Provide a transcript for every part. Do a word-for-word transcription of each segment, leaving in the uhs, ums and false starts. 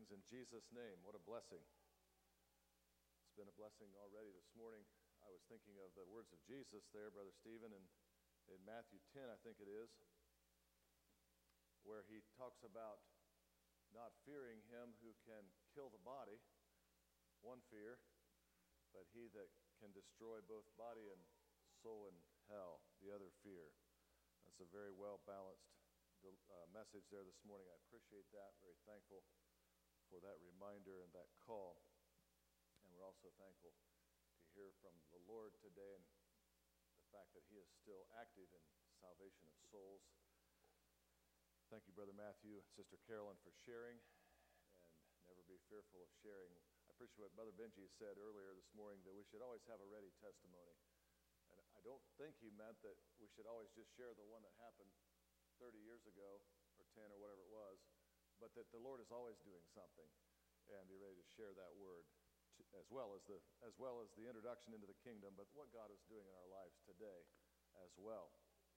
Greetings in Jesus' name. What a blessing. It's been a blessing already this morning. I was thinking of the words of Jesus there, Brother Stephen, in, in Matthew ten, I think it is, where he talks about not fearing him who can kill the body, one fear, but he that can destroy both body and soul in hell, the other fear. That's a very well-balanced uh, message there this morning. I appreciate that. Very thankful for that reminder and that call. And we're also thankful to hear from the Lord today and the fact that he is still active in salvation of souls. Thank you, Brother Matthew and Sister Carolyn, for sharing, and never be fearful of sharing. I appreciate what Brother Benji said earlier this morning, that we should always have a ready testimony. And I don't think he meant that we should always just share the one that happened thirty years ago or ten or whatever it was, but that the Lord is always doing something, and be ready to share that word to, as well as the as well as the introduction into the kingdom, but what God is doing in our lives today as well.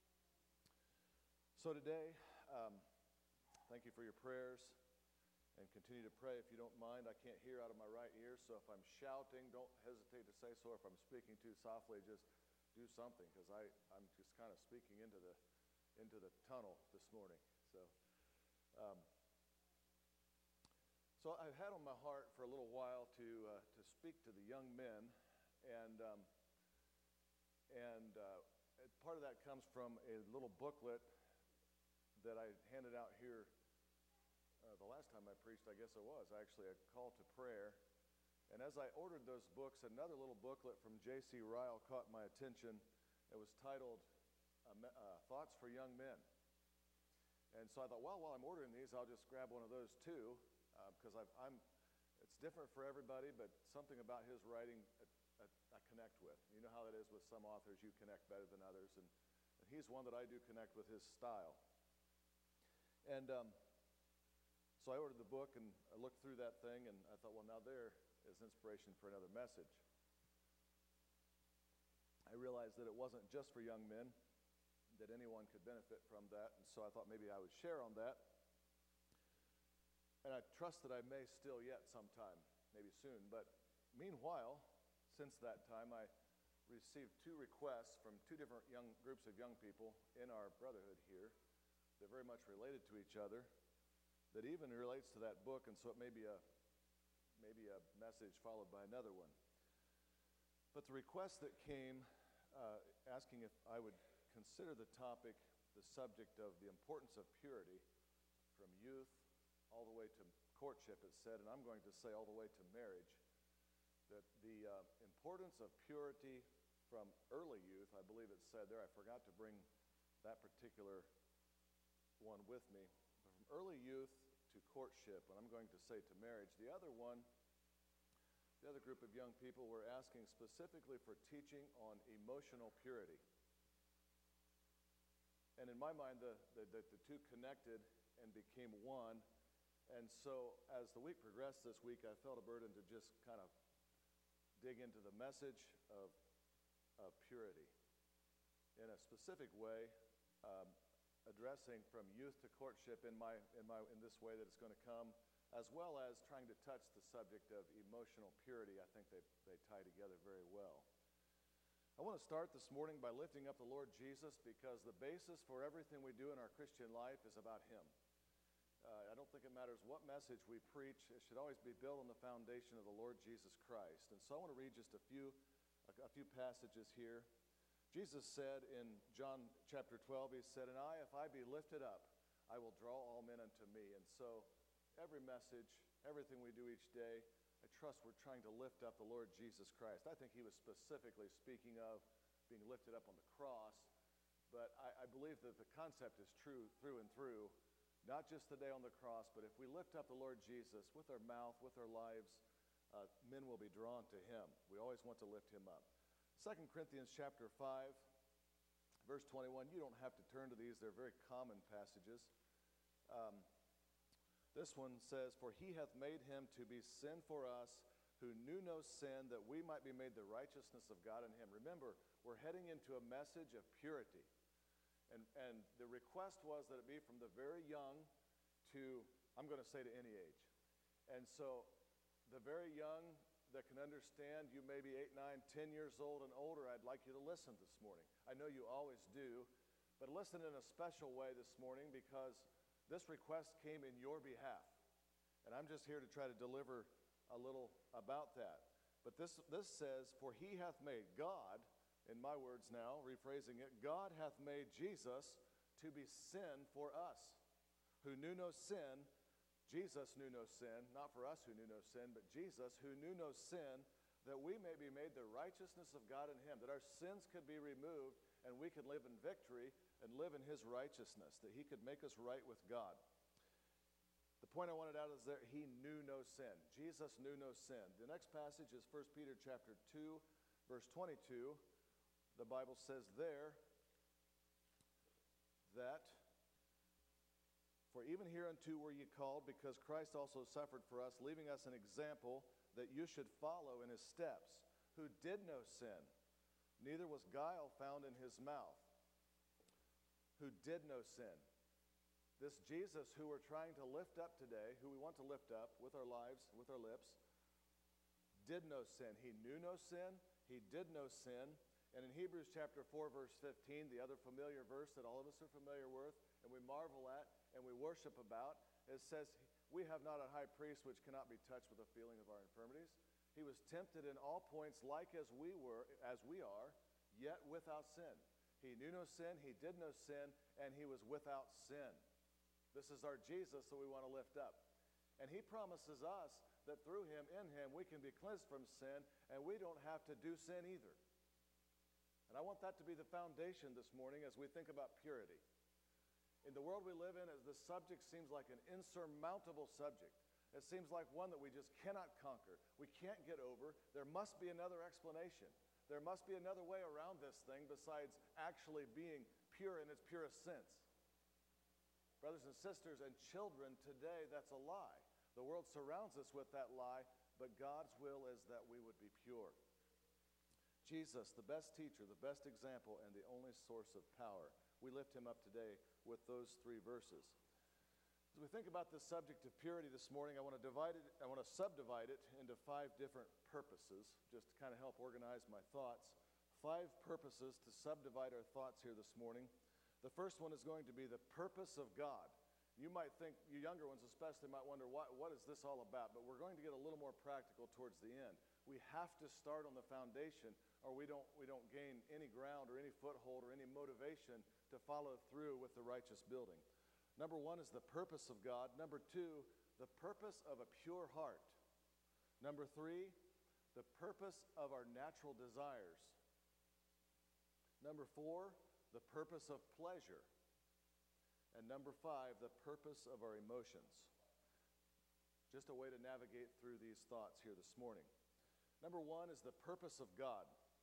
So today, um, thank you for your prayers, and continue to pray if you don't mind. I can't hear out of my right ear, so if I'm shouting, don't hesitate to say so. If I'm speaking too softly, just do something, because I I'm just kind of speaking into the into the tunnel this morning. So. Um, So I've had on my heart for a little while to uh, to speak to the young men, and um, and uh, part of that comes from a little booklet that I handed out here uh, the last time I preached. I guess it was actually a call to prayer. And as I ordered those books, another little booklet from J C Ryle caught my attention. It was titled uh, uh, "Thoughts for Young Men," and so I thought, well, while I'm ordering these, I'll just grab one of those too. Because uh, I'm, it's different for everybody, but something about his writing I, I, I connect with. You know how it is with some authors, you connect better than others, and, and he's one that I do connect with his style. And um, so I ordered the book, and I looked through that thing, and I thought, well, now there is inspiration for another message. I realized that it wasn't just for young men, that anyone could benefit from that, and so I thought maybe I would share on that. And I trust that I may still yet sometime, maybe soon. But meanwhile, since that time, I received two requests from two different young groups of young people in our brotherhood here. They're very much related to each other, that even relates to that book, and so it may be a, maybe a message followed by another one. But the request that came uh, asking if I would consider the topic, the subject of the importance of purity from youth all the way to courtship, it said, and I'm going to say all the way to marriage, that the uh, importance of purity from early youth, I believe it said there, I forgot to bring that particular one with me, but from early youth to courtship, and I'm going to say to marriage. The other one, the other group of young people were asking specifically for teaching on emotional purity. And in my mind, the, the, the, the two connected and became one. And so as the week progressed this week, I felt a burden to just kind of dig into the message of, of purity in a specific way, um, addressing from youth to courtship in my in my in this way that it's going to come, as well as trying to touch the subject of emotional purity. I think they, they tie together very well. I want to start this morning by lifting up the Lord Jesus, because the basis for everything we do in our Christian life is about him. Uh, I don't think it matters what message we preach. It should always be built on the foundation of the Lord Jesus Christ. And so I want to read just a few, a, a few passages here. Jesus said in John chapter twelve, he said, "And I, if I be lifted up, I will draw all men unto me." And so every message, everything we do each day, I trust we're trying to lift up the Lord Jesus Christ. I think he was specifically speaking of being lifted up on the cross, but I, I believe that the concept is true through and through. Not just today on the cross, but if we lift up the Lord Jesus with our mouth, with our lives, uh, men will be drawn to him. We always want to lift him up. Second Corinthians chapter five, verse twenty-one. You don't have to turn to these. They're very common passages. Um, this one says, "For he hath made him to be sin for us, who knew no sin, that we might be made the righteousness of God in him." Remember, we're heading into a message of purity. And, and the request was that it be from the very young to, I'm going to say, to any age. And so the very young that can understand, you may be eight, nine, ten years old and older, I'd like you to listen this morning. I know you always do, but listen in a special way this morning because this request came in your behalf. And I'm just here to try to deliver a little about that. But this, this says, for he hath made, God, in my words now, rephrasing it, God hath made Jesus to be sin for us, who knew no sin. Jesus knew no sin, not for us who knew no sin, but Jesus who knew no sin, that we may be made the righteousness of God in him, that our sins could be removed and we could live in victory and live in his righteousness, that he could make us right with God. The point I wanted out is that he knew no sin. Jesus knew no sin. The next passage is First Peter chapter two, verse twenty-two. The Bible says there that, for even hereunto were ye called, because Christ also suffered for us, leaving us an example that you should follow in his steps, who did no sin, neither was guile found in his mouth. Who did no sin. This Jesus who we're trying to lift up today, who we want to lift up with our lives, with our lips, did no sin. He knew no sin. He did no sin. And in Hebrews chapter four, verse fifteen, the other familiar verse that all of us are familiar with, and we marvel at, and we worship about, it says, we have not a high priest which cannot be touched with the feeling of our infirmities. He was tempted in all points like as we were, as we are, yet without sin. He knew no sin, he did no sin, and he was without sin. This is our Jesus that we want to lift up. And he promises us that through him, in him, we can be cleansed from sin, and we don't have to do sin either. And I want that to be the foundation this morning as we think about purity. In the world we live in, as this subject seems like an insurmountable subject. It seems like one that we just cannot conquer. We can't get over. There must be another explanation. There must be another way around this thing besides actually being pure in its purest sense. Brothers and sisters and children, today that's a lie. The world surrounds us with that lie, but God's will is that we would be pure. Jesus, the best teacher, the best example, and the only source of power. We lift him up today with those three verses. As we think about this subject of purity this morning, I want to divide it, I want to subdivide it into five different purposes, just to kind of help organize my thoughts. Five purposes to subdivide our thoughts here this morning. The first one is going to be the purpose of God. You might think, you younger ones especially, might wonder, what, what is this all about? But we're going to get a little more practical towards the end. We have to start on the foundation, or we don't, we don't gain any ground or any foothold or any motivation to follow through with the righteous building. Number one is the purpose of God. Number two, the purpose of a pure heart. Number three, the purpose of our natural desires. Number four, the purpose of pleasure. And number five, the purpose of our emotions. Just a way to navigate through these thoughts here this morning. Number one is the purpose of God.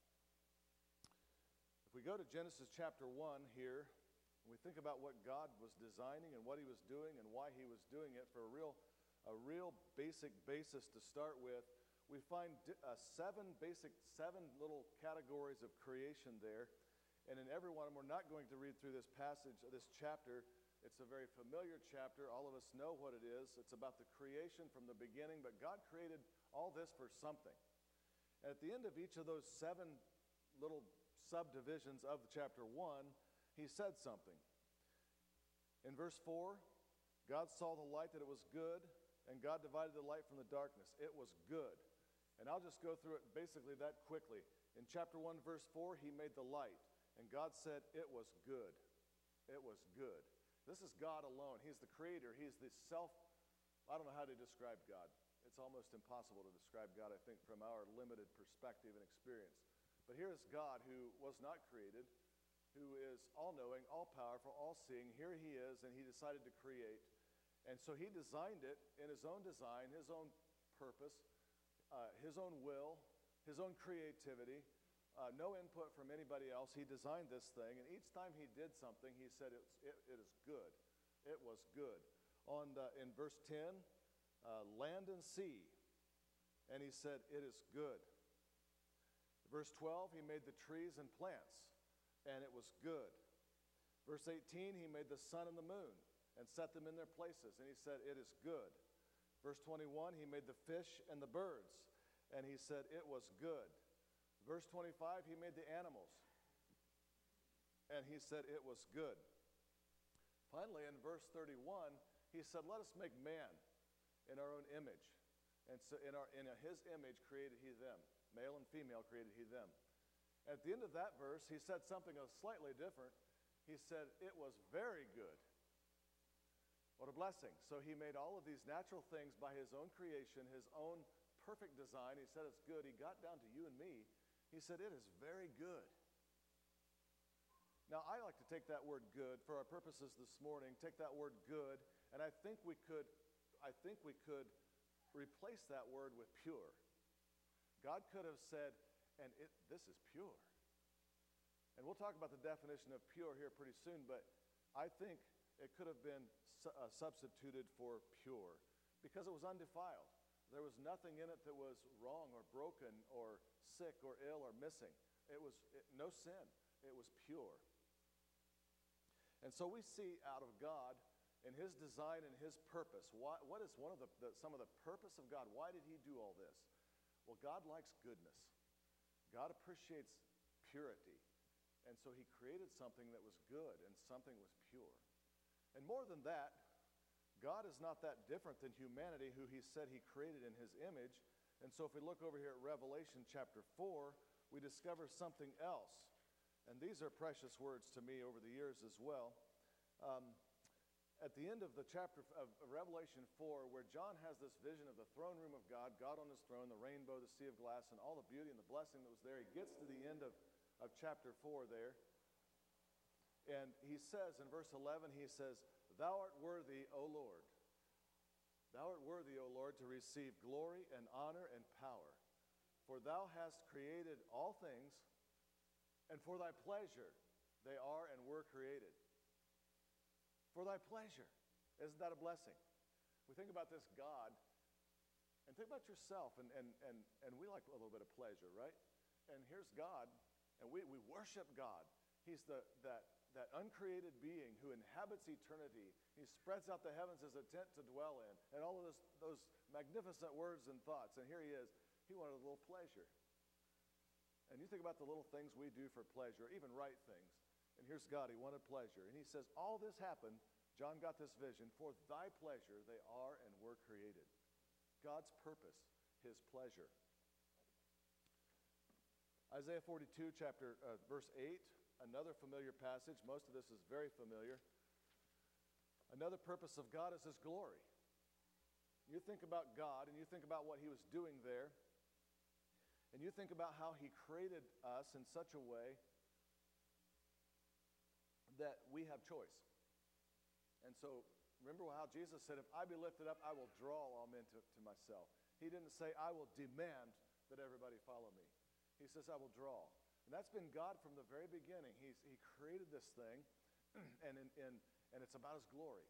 If we go to Genesis chapter one here, and we think about what God was designing and what he was doing and why he was doing it for a real, a real basic basis to start with, we find uh, seven basic, seven little categories of creation there. And in every one of them, we're not going to read through this passage, this chapter. It's a very familiar chapter. All of us know what it is. It's about the creation from the beginning, but God created all this for something. And at the end of each of those seven little subdivisions of chapter one, he said something. In verse four, God saw the light that it was good, and God divided the light from the darkness. It was good. And I'll just go through it basically that quickly. In chapter one, verse four, he made the light. And God said, it was good. It was good. This is God alone. He's the creator. He's the self, I don't know how to describe God. It's almost impossible to describe God, I think, from our limited perspective and experience. But here is God who was not created, who is all-knowing, all-powerful, all-seeing. Here he is, and he decided to create. And so he designed it in his own design, his own purpose, uh, his own will, his own creativity. Uh, no input from anybody else. He designed this thing, and each time he did something, he said, it, it, it is good. It was good. On the, in verse ten, uh, land and sea, and he said, it is good. Verse twelve, he made the trees and plants, and it was good. Verse eighteen, he made the sun and the moon, and set them in their places, and he said, it is good. Verse twenty-one, he made the fish and the birds, and he said it was good. Verse twenty-five, he made the animals, and he said it was good. Finally, in verse thirty-one, he said, let us make man in our own image. And so in, our, in his image created he them. Male and female created he them. At the end of that verse, he said something slightly different. He said, it was very good. What a blessing. So he made all of these natural things by his own creation, his own perfect design. He said it's good. He got down to you and me. He said, it is very good. Now, I like to take that word good for our purposes this morning, take that word good, and I think we could, I think we could replace that word with pure. God could have said, and it, this is pure. And we'll talk about the definition of pure here pretty soon, but I think it could have been su- uh, substituted for pure because it was undefiled. There was nothing in it that was wrong or broken or sick or ill or missing. It was it, no sin. It was pure. And so we see out of God in his design and his purpose. Why, what is one of the, the some of the purpose of God? Why did he do all this? Well, God likes goodness. God appreciates purity. And so he created something that was good and something was pure. And more than that, God is not that different than humanity who he said he created in his image. And so if we look over here at Revelation chapter four, we discover something else. And these are precious words to me over the years as well. Um, at the end of the chapter of Revelation four, where John has this vision of the throne room of God, God on his throne, the rainbow, the sea of glass, and all the beauty and the blessing that was there, he gets to the end of, of chapter four there. And he says in verse eleven, he says, thou art worthy, O Lord. Thou art worthy, O Lord, to receive glory and honor and power. For thou hast created all things, and for thy pleasure they are and were created. For thy pleasure. Isn't that a blessing? We think about this God, and think about yourself, and, and, and, and we like a little bit of pleasure, right? And here's God, and we, we worship God. He's the, that, that uncreated being who inhabits eternity. He spreads out the heavens as a tent to dwell in, and all of those, those magnificent words and thoughts. And here he is. He wanted a little pleasure. And you think about the little things we do for pleasure, even right things. And here's God, he wanted pleasure. And he says, all this happened, John got this vision, for thy pleasure they are and were created. God's purpose, his pleasure. Isaiah forty-two, chapter, uh, verse eight, another familiar passage. Most of this is very familiar. Another purpose of God is his glory. You think about God and you think about what he was doing there, and you think about how he created us in such a way that we have choice. And so, remember how Jesus said, if I be lifted up, I will draw all men to, to myself. He didn't say, I will demand that everybody follow me. He says, I will draw. And that's been God from the very beginning. He's, he created this thing, and, in, in, and it's about his glory.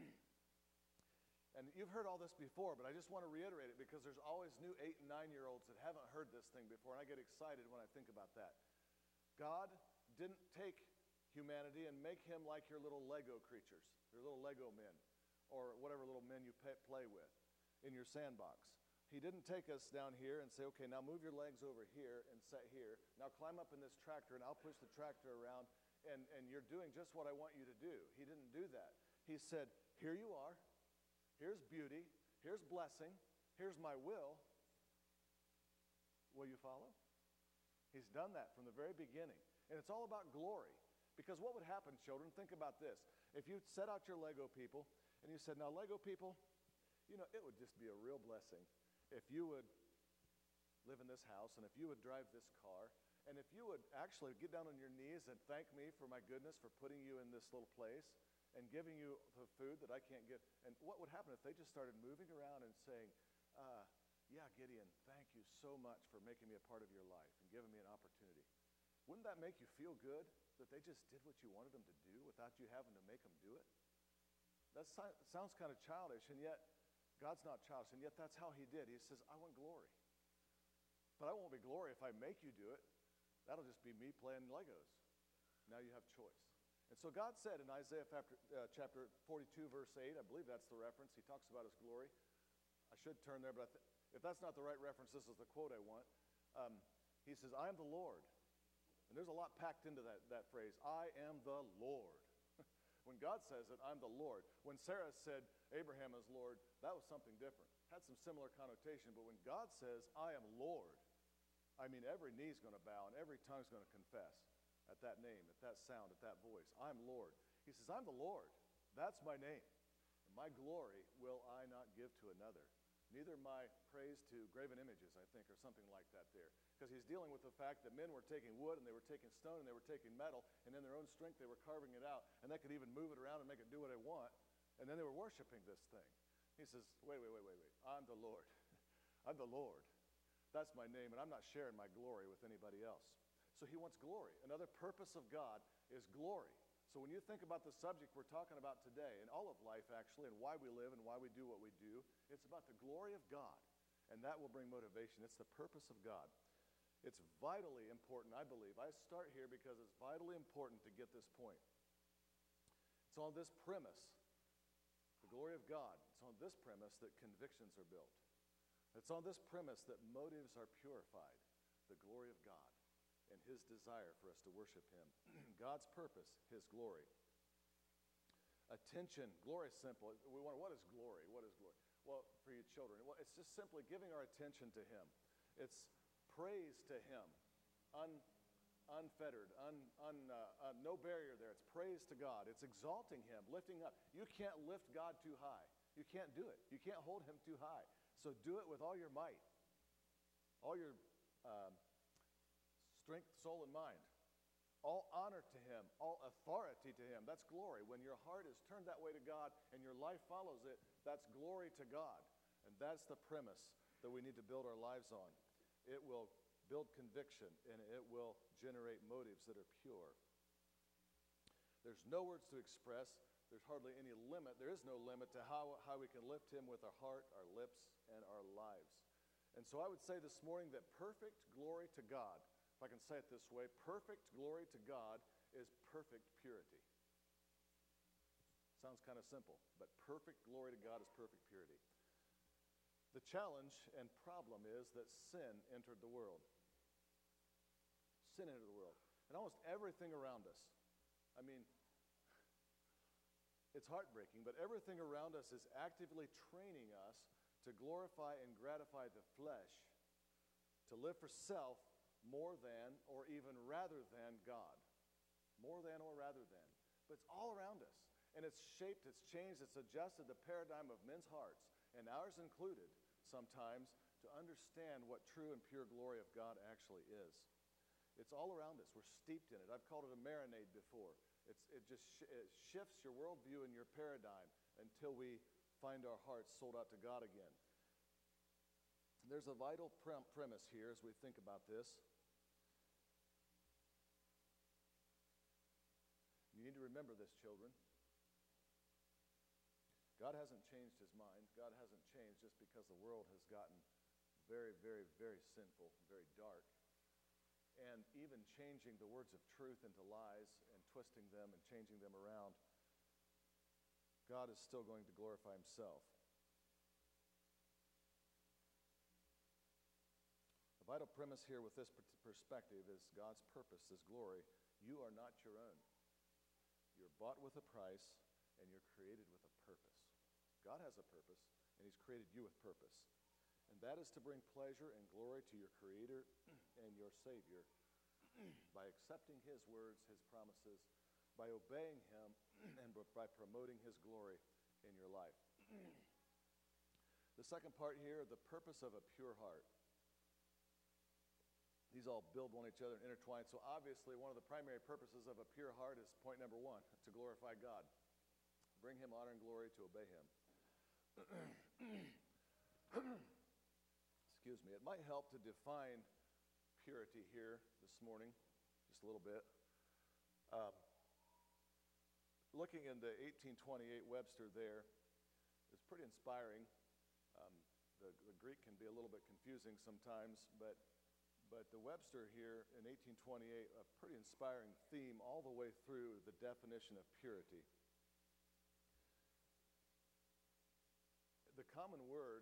And you've heard all this before, but I just want to reiterate it because there's always new eight and nine-year-olds that haven't heard this thing before, and I get excited when I think about that. God didn't take humanity and make him like your little Lego creatures, your little Lego men, or whatever little men you pay, play with in your sandbox. He didn't take us down here and say, okay, now move your legs over here and sit here. Now climb up in this tractor, and I'll push the tractor around, and, and you're doing just what I want you to do. He didn't do that. He said, here you are. Here's beauty. Here's blessing. Here's my will. Will you follow? He's done that from the very beginning. And it's all about glory. Because what would happen, children? Think about this. If you set out your Lego people, and you said, now, Lego people, you know, it would just be a real blessing if you would live in this house, and if you would drive this car, and if you would actually get down on your knees and thank me for my goodness for putting you in this little place and giving you the food that I can't get. And what would happen if they just started moving around and saying, uh, yeah, Gideon, thank you so much for making me a part of your life and giving me an opportunity. Wouldn't that make you feel good that they just did what you wanted them to do without you having to make them do it? That si- sounds kind of childish, and yet God's not childish, and yet that's how he did. He says, I want glory. But I won't be glory if I make you do it. That'll just be me playing Legos. Now you have choice. And so God said in Isaiah chapter, uh, chapter forty-two, verse eight, I believe that's the reference. He talks about his glory. I should turn there, but I th- if that's not the right reference, this is the quote I want. Um, he says, I am the Lord. And there's a lot packed into that, that phrase, I am the Lord. When God says it, I'm the Lord. When Sarah said Abraham is Lord, that was something different. Had some similar connotation, but when God says, I am Lord, I mean every knee's going to bow and every tongue's going to confess at that name, at that sound, at that voice. I'm Lord. He says, I'm the Lord. That's my name. And my glory will I not give to another. Neither my praise to graven images, I think, or something like that there. Because he's dealing with the fact that men were taking wood and they were taking stone and they were taking metal, and in their own strength they were carving it out, and they could even move it around and make it do what they want, and then they were worshiping this thing. He says, wait, wait, wait, wait, wait. I'm the Lord. I'm the Lord. That's my name, and I'm not sharing my glory with anybody else. So he wants glory. Another purpose of God is glory. So when you think about the subject we're talking about today, and all of life actually, and why we live and why we do what we do, it's about the glory of God. And that will bring motivation. It's the purpose of God. It's vitally important, I believe. I start here because it's vitally important to get this point. It's on this premise, the glory of God. It's on this premise that convictions are built. It's on this premise that motives are purified, the glory of God, and his desire for us to worship him. God's purpose, his glory. Attention, glory is simple. We wonder, what is glory? What is glory? Well, for you children, well, it's just simply giving our attention to him. It's praise to him, un, unfettered, un, un, uh, uh, no barrier there. It's praise to God. It's exalting him, lifting up. You can't lift God too high. You can't do it. You can't hold him too high. So do it with all your might, all your um, strength, soul, and mind. All honor to him, all authority to him. That's glory. When your heart is turned that way to God and your life follows it, that's glory to God. And that's the premise that we need to build our lives on. It will build conviction, and it will generate motives that are pure. There's no words to express. There's hardly any limit. There is no limit to how, how we can lift him with our heart, our lips, and our lives. And so I would say this morning that perfect glory to God, if I can say it this way, perfect glory to God is perfect purity. Sounds kind of simple, but perfect glory to God is perfect purity. The challenge and problem is that sin entered the world. Sin entered the world. And almost everything around us. I mean, it's heartbreaking, but everything around us is actively training us to glorify and gratify the flesh, to live for self more than or even rather than God. More than or rather than. But it's all around us. And it's shaped, it's changed, it's adjusted the paradigm of men's hearts, and ours included, sometimes, to understand what true and pure glory of God actually is. It's all around us. We're steeped in it. I've called it a marinade before. It's, it just sh- it shifts your worldview and your paradigm until we find our hearts sold out to God again. There's a vital pre- premise here as we think about this. You need to remember this, children. God hasn't changed his mind. God hasn't changed just because the world has gotten very, very, very sinful, very dark. And even changing the words of truth into lies and twisting them and changing them around, God is still going to glorify himself. The vital premise here with this perspective is God's purpose, his glory. You are not your own. You're bought with a price, and you're created with a purpose. God has a purpose, and he's created you with purpose. And that is to bring pleasure and glory to your Creator and your Savior by accepting his words, his promises, by obeying him, and by promoting his glory in your life. The second part here, the purpose of a pure heart. These all build on each other and intertwine. So obviously one of the primary purposes of a pure heart is point number one, to glorify God. Bring him honor and glory, to obey him. Excuse me. It might help to define purity here this morning, just a little bit. Um, looking in the eighteen twenty-eight Webster there is pretty inspiring. Um, the, the Greek can be a little bit confusing sometimes, but but the Webster here in eighteen twenty-eight, a pretty inspiring theme all the way through the definition of purity. The common word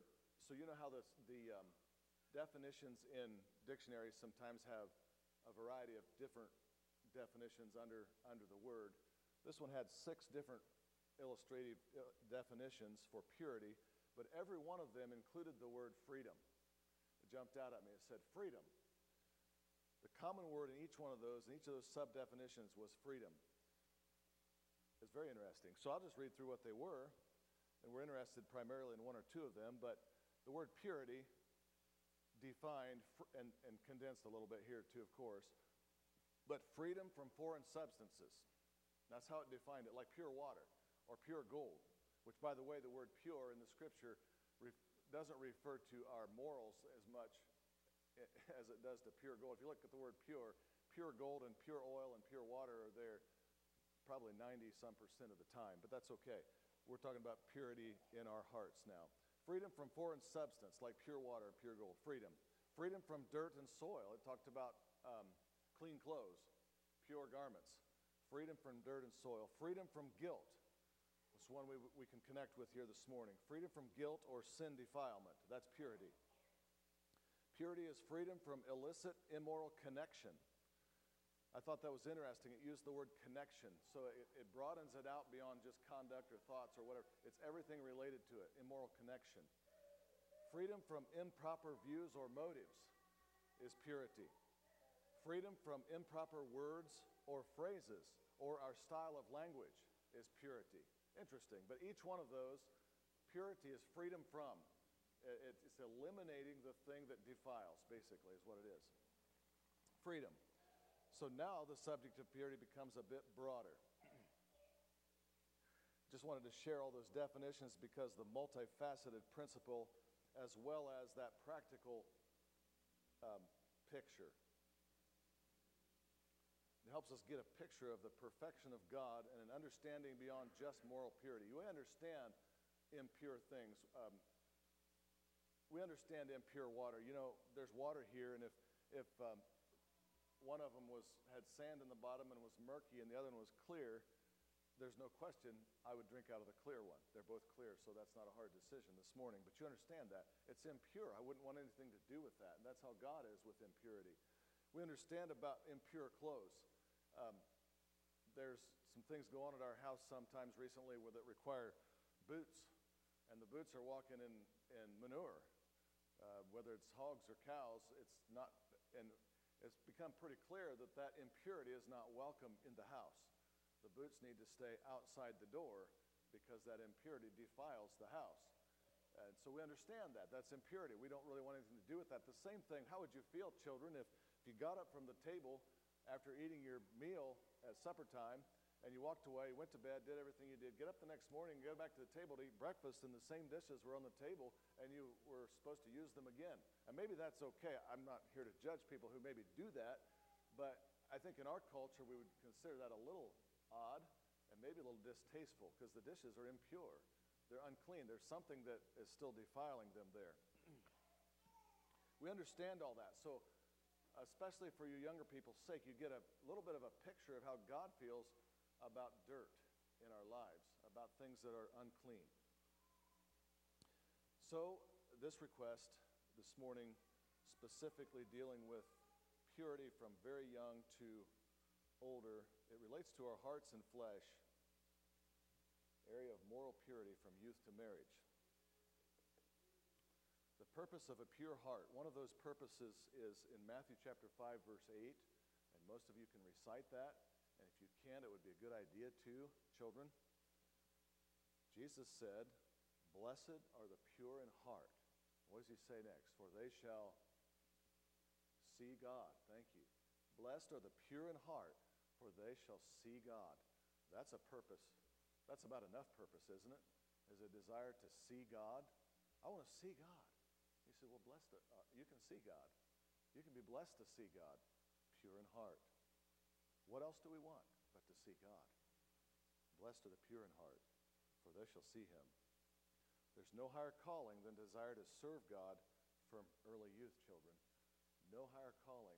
So you know how this, the um, definitions in dictionaries sometimes have a variety of different definitions under, under the word. This one had six different illustrative uh, definitions for purity, but every one of them included the word freedom. It jumped out at me. It said freedom. The common word in each one of those, in each of those sub-definitions, was freedom. It's very interesting. So I'll just read through what they were, and we're interested primarily in one or two of them, but the word purity, defined and, and condensed a little bit here too, of course, but freedom from foreign substances. That's how it defined it, like pure water or pure gold, which, by the way, the word pure in the scripture ref, doesn't refer to our morals as much as it does to pure gold. If you look at the word pure, pure gold and pure oil and pure water are there probably ninety some percent of the time, but that's okay. We're talking about purity in our hearts now. Freedom from foreign substance, like pure water, pure gold. Freedom. Freedom from dirt and soil. It talked about um, clean clothes, pure garments. Freedom from dirt and soil. Freedom from guilt. It's one we, we can connect with here this morning. Freedom from guilt or sin defilement. That's purity. Purity is freedom from illicit, immoral connection. I thought that was interesting. It used the word connection, so it, it broadens it out beyond just conduct or thoughts or whatever. It's everything related to it, immoral connection. Freedom from improper views or motives is purity. Freedom from improper words or phrases or our style of language is purity. Interesting, but each one of those, purity is freedom from. It, it's eliminating the thing that defiles, basically, is what it is. Freedom. So now the subject of purity becomes a bit broader. Just wanted to share all those definitions because the multifaceted principle as well as that practical um, picture. It helps us get a picture of the perfection of God and an understanding beyond just moral purity. You understand impure things. Um, we understand impure water. You know, there's water here, and if, if um, one of them was had sand in the bottom and was murky and the other one was clear, there's no question I would drink out of the clear one. They're both clear, so that's not a hard decision this morning. But you understand that. It's impure. I wouldn't want anything to do with that. And that's how God is with impurity. We understand about impure clothes. Um, there's some things go on at our house sometimes recently where that require boots. And the boots are walking in, in manure. Uh, whether it's hogs or cows, it's not, and it's become pretty clear that that impurity is not welcome in the house. The boots need to stay outside the door because that impurity defiles the house. And so we understand that. That's impurity. We don't really want anything to do with that. The same thing, how would you feel, children, if, if you got up from the table after eating your meal at supper time and you walked away, went to bed, did everything you did, get up the next morning and go back to the table to eat breakfast and the same dishes were on the table and you were supposed to use them again? And maybe that's okay. I'm not here to judge people who maybe do that, but I think in our culture we would consider that a little odd and maybe a little distasteful because the dishes are impure. They're unclean. There's something that is still defiling them there. We understand all that. So especially for you younger people's sake, you get a little bit of a picture of how God feels about dirt in our lives, about things that are unclean. So this request this morning, specifically dealing with purity from very young to older, it relates to our hearts and flesh, area of moral purity from youth to marriage. The purpose of a pure heart, one of those purposes is in Matthew chapter five, verse eight, and most of you can recite that, and if you can, it would be a good idea too, children. Jesus said, "Blessed are the pure in heart." What does he say next? "For they shall see God." Thank you. Blessed are the pure in heart, for they shall see God. That's a purpose. That's about enough purpose, isn't it? Is a desire to see God. I want to see God. You say, well, blessed, uh, you can see God. You can be blessed to see God, pure in heart. What else do we want but to see God? Blessed are the pure in heart, for they shall see him. There's no higher calling than desire to serve God from early youth, children. No higher calling.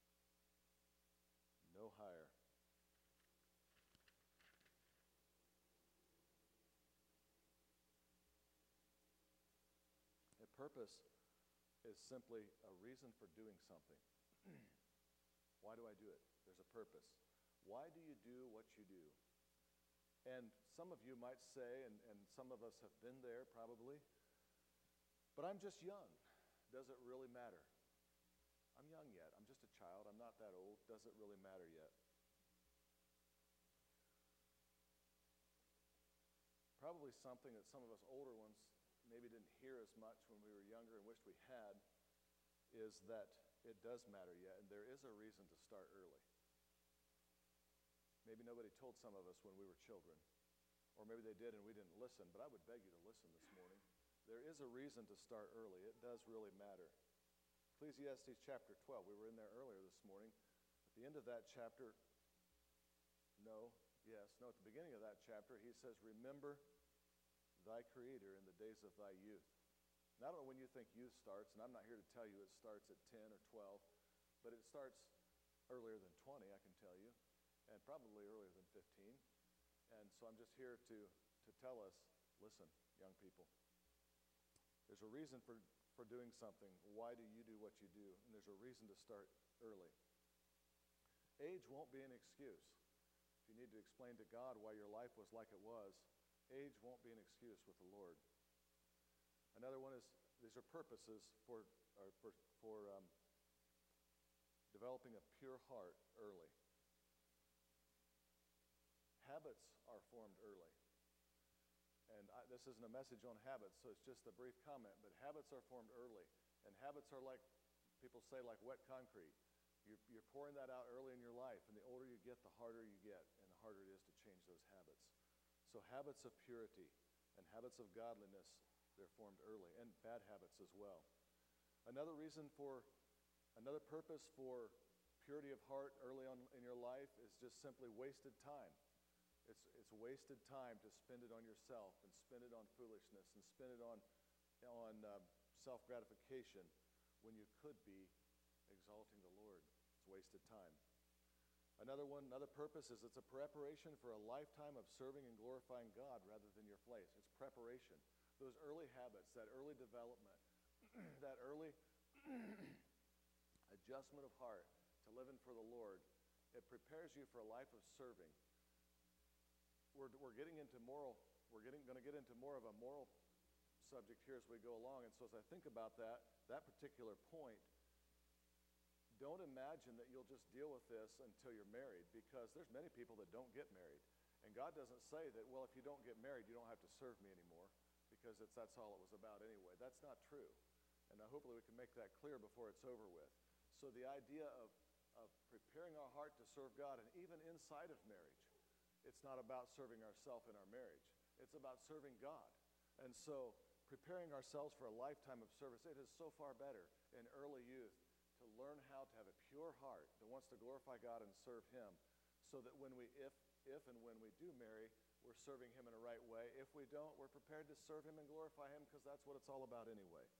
No higher. It purpose is simply a reason for doing something. Why do I do it? There's a purpose. Why do you do what you do? And some of you might say, and, and some of us have been there probably, but I'm just young. Does it really matter? I'm young yet. I'm just a child. I'm not that old. Does it really matter yet? Probably something that some of us older ones maybe didn't hear as much when we were younger and wished we had is that it does matter yet, and there is a reason to start early. Maybe nobody told some of us when we were children, or maybe they did and we didn't listen, but I would beg you to listen this morning. There is a reason to start early. It does really matter. Ecclesiastes chapter twelve, we were in there earlier this morning. At the end of that chapter, no, yes, no, at the beginning of that chapter, he says, remember thy Creator in the days of thy youth. Now, I don't know when you think youth starts, and I'm not here to tell you it starts at ten or twelve, but it starts earlier than twenty, I can tell you, and probably earlier than fifteen. And so I'm just here to, to tell us, listen, young people, there's a reason for, for doing something. Why do you do what you do? And there's a reason to start early. Age won't be an excuse. If you need to explain to God why your life was like it was, age won't be an excuse with the Lord. Another one is, these are purposes for, or for, for um, developing a pure heart early. Habits are formed early. And I, this isn't a message on habits, so it's just a brief comment, but habits are formed early. And habits are like, people say, like wet concrete. You're, you're pouring that out early in your life, and the older you get, the harder you get, and the harder it is to change those habits. So habits of purity and habits of godliness, they're formed early, and bad habits as well. Another reason for, another purpose for purity of heart early on in your life is just simply wasted time. It's, it's wasted time to spend it on yourself and spend it on foolishness and spend it on, on uh, self-gratification when you could be exalting the Lord. It's wasted time. Another one, another purpose is it's a preparation for a lifetime of serving and glorifying God rather than your place. It's preparation. Those early habits, that early development, that early adjustment of heart to living for the Lord, it prepares you for a life of serving. We're, we're getting into moral, we're getting going to get into more of a moral subject here as we go along. And so as I think about that, that particular point, don't imagine that you'll just deal with this until you're married, because there's many people that don't get married. And God doesn't say that, well, if you don't get married, you don't have to serve me anymore, because it's, that's all it was about anyway. That's not true. And uh, hopefully we can make that clear before it's over with. So the idea of, of preparing our heart to serve God, and even inside of marriage, it's not about serving ourselves in our marriage. It's about serving God. And so preparing ourselves for a lifetime of service, it is so far better in early youth to learn how to have a pure heart that wants to glorify God and serve Him, so that when we, if, if and when we do marry, we're serving Him in a right way. If we don't, we're prepared to serve Him and glorify Him, because that's what it's all about anyway.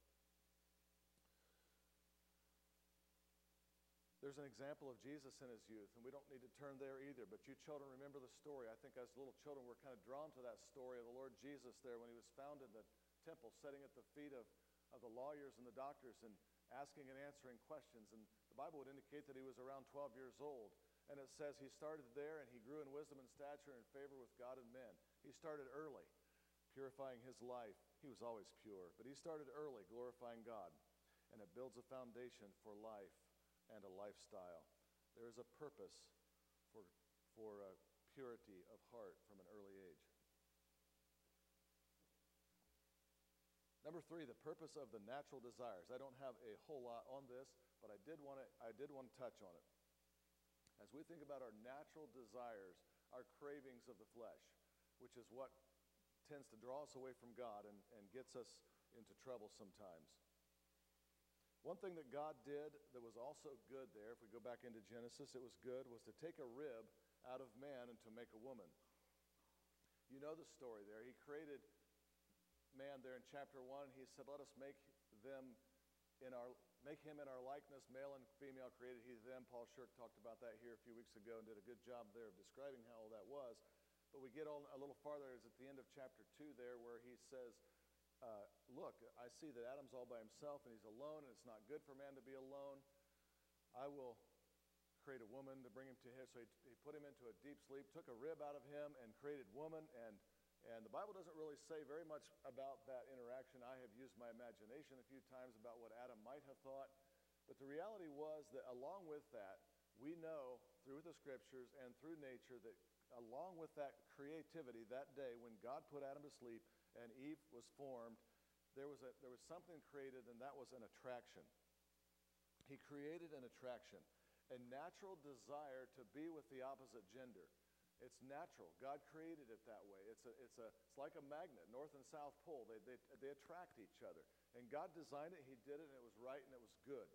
There's an example of Jesus in His youth, and we don't need to turn there either, but you children remember the story. I think as little children we're kind of drawn to that story of the Lord Jesus there when He was found in the temple, sitting at the feet of, of the lawyers and the doctors and asking and answering questions. And the Bible would indicate that He was around twelve years old. And it says He started there, and He grew in wisdom and stature and favor with God and men. He started early, purifying His life. He was always pure, but He started early, glorifying God. And it builds a foundation for life and a lifestyle. There is a purpose for, for uh, purity of heart from an early age. Number three, the purpose of the natural desires. I don't have a whole lot on this, but I did want to I did want to touch on it. As we think about our natural desires, our cravings of the flesh, which is what tends to draw us away from God and, and gets us into trouble sometimes. One thing that God did that was also good there, if we go back into Genesis, it was good, was to take a rib out of man and to make a woman. You know the story there. He created man there in chapter one. He said, let us make them in our, make him in our likeness, male and female created he them. Paul Shirk talked about that here a few weeks ago and did a good job there of describing how all that was. But we get on a little farther, is at the end of chapter two there, where he says, uh, look, I see that Adam's all by himself and he's alone, and it's not good for man to be alone. I will create a woman to bring him to him. So he, he put him into a deep sleep, took a rib out of him, and created woman. And, and the Bible doesn't really say very much about that interaction. I have used my imagination a few times about what Adam might have thought. But the reality was that along with that, we know through the scriptures and through nature that along with that creativity that day when God put Adam to sleep and Eve was formed, there was, a, there was something created, and that was an attraction. He created an attraction, a natural desire to be with the opposite gender. It's natural. God created it that way. It's, a, it's, a, it's like a magnet, North and South Pole. They, they, they attract each other. And God designed it, he did it, and it was right, and it was good.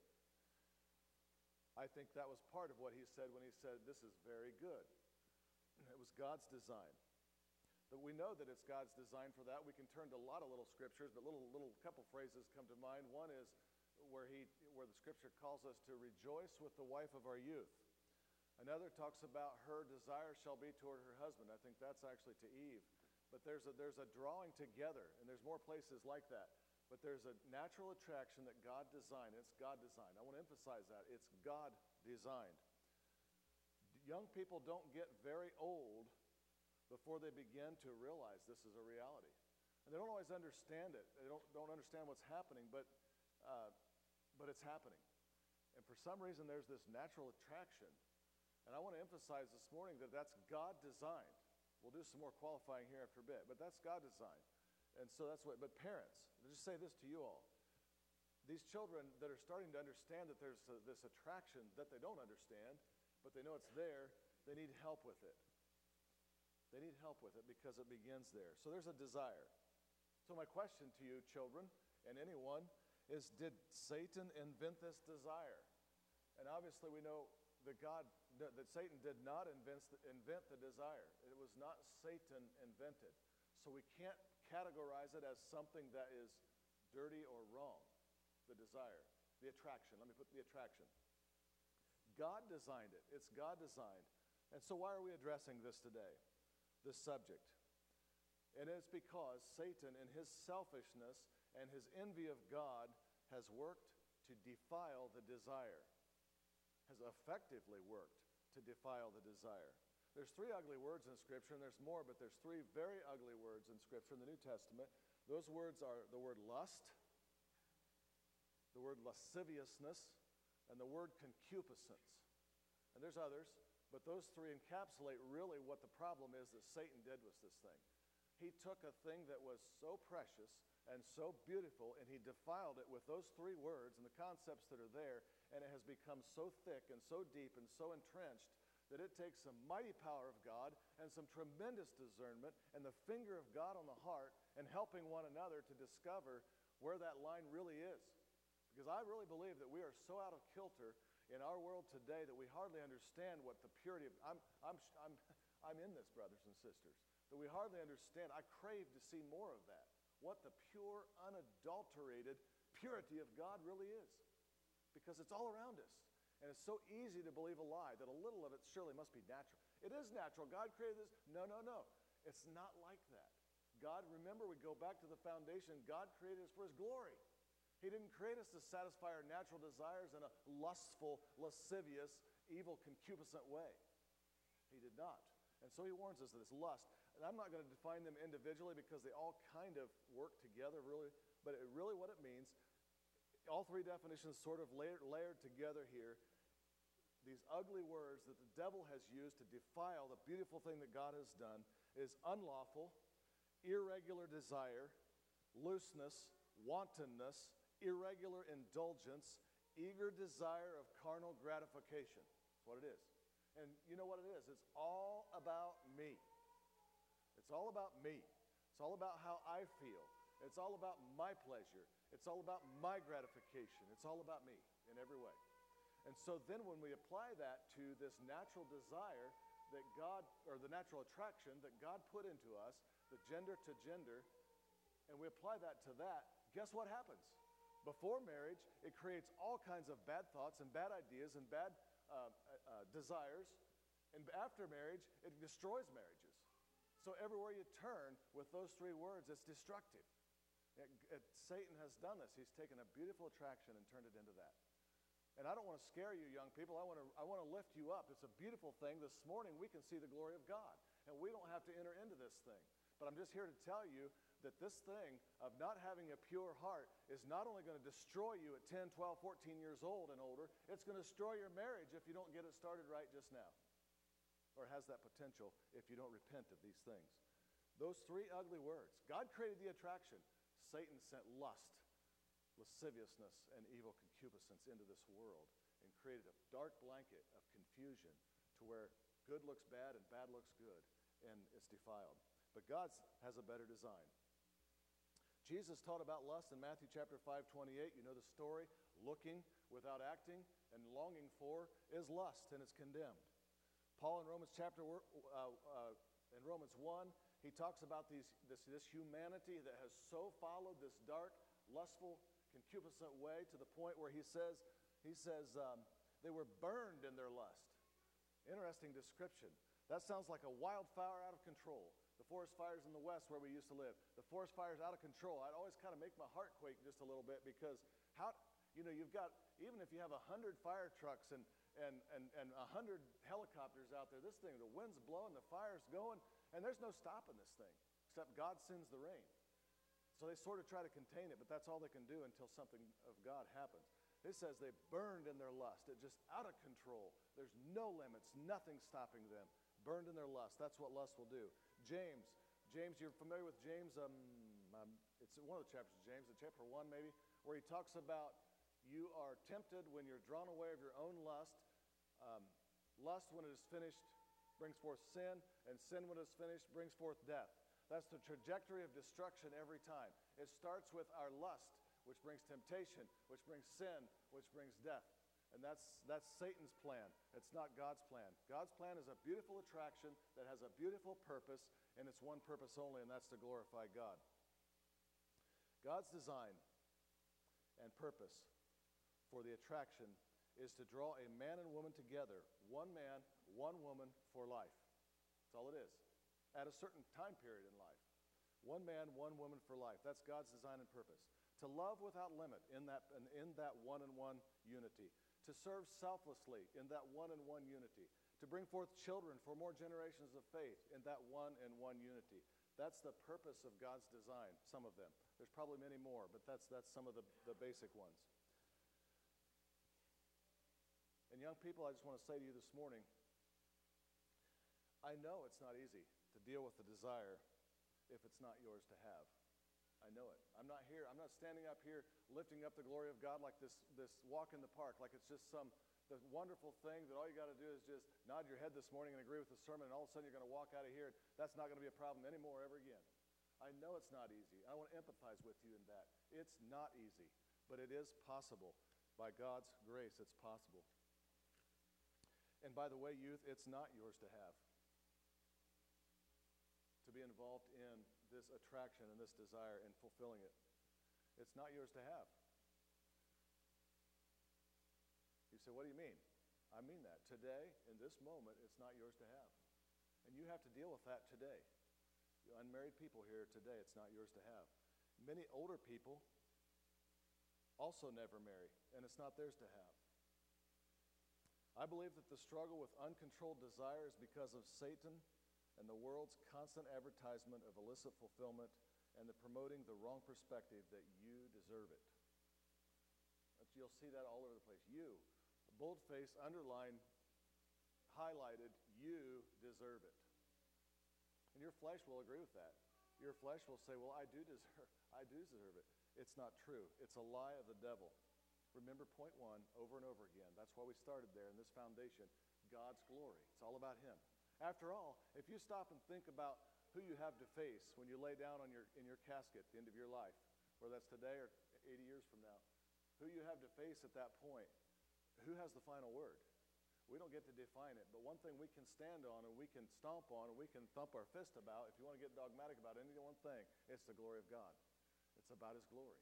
I think that was part of what he said when he said, this is very good. It was God's design. But we know that it's God's design for that. We can turn to a lot of little scriptures, but little, little couple phrases come to mind. One is where, he, where the scripture calls us to rejoice with the wife of our youth. Another talks about her desire shall be toward her husband. I think that's actually to Eve. But there's a, there's a drawing together, and there's more places like that. But there's a natural attraction that God designed. It's God designed. I want to emphasize that. It's God designed. Young people don't get very old before they begin to realize this is a reality. And they don't always understand it. They don't, don't understand what's happening, but, uh, but it's happening. And for some reason, there's this natural attraction. And I want to emphasize this morning that that's God designed. We'll do some more qualifying here after a bit, but that's God designed. And so that's what, but parents, I'll just say this to you all. These children that are starting to understand that there's a, this attraction that they don't understand, but they know it's there, they need help with it. They need help with it because it begins there. So there's a desire. So my question to you, children, and anyone, is did Satan invent this desire? And obviously we know that God, that Satan did not invent, invent the desire. It was not Satan invented. So we can't categorize it as something that is dirty or wrong, the desire, the attraction. Let me put the attraction. God designed it. It's God designed. And so why are we addressing this today, this subject? And it's because Satan, in his selfishness and his envy of God, has worked to defile the desire, has effectively worked to defile the desire. There's three ugly words in Scripture, and there's more, but there's three very ugly words in Scripture in the New Testament. Those words are the word lust, the word lasciviousness, and the word concupiscence. And there's others, but those three encapsulate really what the problem is that Satan did with this thing. He took a thing that was so precious and so beautiful, and he defiled it with those three words and the concepts that are there, and it has become so thick and so deep and so entrenched that it takes some mighty power of God and some tremendous discernment and the finger of God on the heart and helping one another to discover where that line really is. Because I really believe that we are so out of kilter in our world today that we hardly understand what the purity of, I'm, I'm, I'm, I'm in this, brothers and sisters, that we hardly understand. I crave to see more of that, what the pure, unadulterated purity of God really is. Because it's all around us. And it's so easy to believe a lie that a little of it surely must be natural. It is natural. God created this. No, no, no. It's not like that. God, remember, we go back to the foundation. God created us for his glory. He didn't create us to satisfy our natural desires in a lustful, lascivious, evil, concupiscent way. He did not. And so he warns us that it's lust. And I'm not going to define them individually because they all kind of work together, really. But it, really what it means, all three definitions sort of layered, layered together here. These ugly words that the devil has used to defile the beautiful thing that God has done is unlawful, irregular desire, looseness, wantonness, irregular indulgence, eager desire of carnal gratification. That's what it is. And you know what it is? It's all about me. It's all about me. It's all about how I feel. It's all about my pleasure. It's all about my gratification. It's all about me in every way. And so then when we apply that to this natural desire that God, or the natural attraction that God put into us, the gender to gender, and we apply that to that, guess what happens? Before marriage, it creates all kinds of bad thoughts and bad ideas and bad uh, uh, desires. And after marriage, it destroys marriages. So everywhere you turn with those three words, it's destructive. It, it, Satan has done this. He's taken a beautiful attraction and turned it into that. And I don't want to scare you, young people. I want to, I want to lift you up. It's a beautiful thing. This morning we can see the glory of God, and we don't have to enter into this thing. But I'm just here to tell you that this thing of not having a pure heart is not only going to destroy you at ten, twelve, fourteen years old and older, it's going to destroy your marriage if you don't get it started right just now, or has that potential if you don't repent of these things. Those three ugly words. God created the attraction. Satan sent lust, lasciviousness, and evil concupiscence into this world and created a dark blanket of confusion to where good looks bad and bad looks good, and it's defiled. But God has a better design. Jesus taught about lust in Matthew chapter five, twenty-eight. You know the story. Looking without acting and longing for is lust, and it's condemned. Paul in Romans chapter uh, uh, in Romans one, he talks about these, this, this humanity that has so followed this dark, lustful, concupiscent way to the point where he says, he says um, they were burned in their lust. Interesting description. That sounds like a wildfire out of control. The forest fires in the west where we used to live. The forest fires out of control. I'd always kind of make my heart quake just a little bit because how, you know, you've got, even if you have a hundred fire trucks and and and and a hundred helicopters out there, this thing, the wind's blowing, the fire's going, and there's no stopping this thing except God sends the rain. So they sort of try to contain it, but that's all they can do until something of God happens. It says they burned in their lust. It's just out of control. There's no limits, nothing stopping them. Burned in their lust. That's what lust will do. James, James, you're familiar with James? Um, um, it's one of the chapters of James, in chapter one maybe, where he talks about you are tempted when you're drawn away of your own lust. Um, lust, when it is finished, brings forth sin, and sin, when it is finished, brings forth death. That's the trajectory of destruction every time. It starts with our lust, which brings temptation, which brings sin, which brings death. And that's, that's Satan's plan. It's not God's plan. God's plan is a beautiful attraction that has a beautiful purpose, and it's one purpose only, and that's to glorify God. God's design and purpose for the attraction is to draw a man and woman together, one man, one woman for life. That's all it is. At a certain time period in life. One man, one woman for life. That's God's design and purpose. To love without limit in that, in, in that one-and-one unity. To serve selflessly in that one-and-one unity. To bring forth children for more generations of faith in that one-and-one unity. That's the purpose of God's design, some of them. There's probably many more, but that's, that's some of the, the basic ones. And young people, I just want to say to you this morning, I know it's not easy to deal with the desire if it's not yours to have. I know it. I'm not here, I'm not standing up here lifting up the glory of God like this, this walk in the park, like it's just some the wonderful thing that all you got to do is just nod your head this morning and agree with the sermon, and all of a sudden you're going to walk out of here, and that's not going to be a problem anymore ever again. I know it's not easy. I want to empathize with you in that. It's not easy, but it is possible. By God's grace, it's possible. And by the way, youth, it's not yours to have. To be involved in this attraction and this desire and fulfilling it. It's not yours to have. You say, what do you mean? I mean that. Today, in this moment, it's not yours to have. And you have to deal with that today. You unmarried people here today, it's not yours to have. Many older people also never marry, and it's not theirs to have. I believe that the struggle with uncontrolled desire is because of Satan and the world's constant advertisement of illicit fulfillment and the promoting the wrong perspective that you deserve it. You'll see that all over the place. You, bold-faced, underlined, highlighted, you deserve it. And your flesh will agree with that. Your flesh will say, well, I do deserve, I do deserve it. It's not true. It's a lie of the devil. Remember point one over and over again. That's why we started there in this foundation. God's glory. It's all about Him. After all, if you stop and think about who you have to face when you lay down on your, in your casket at the end of your life, whether that's today or eighty years from now, who you have to face at that point, who has the final word? We don't get to define it, but one thing we can stand on and we can stomp on and we can thump our fist about, if you want to get dogmatic about any one thing, it's the glory of God. It's about His glory.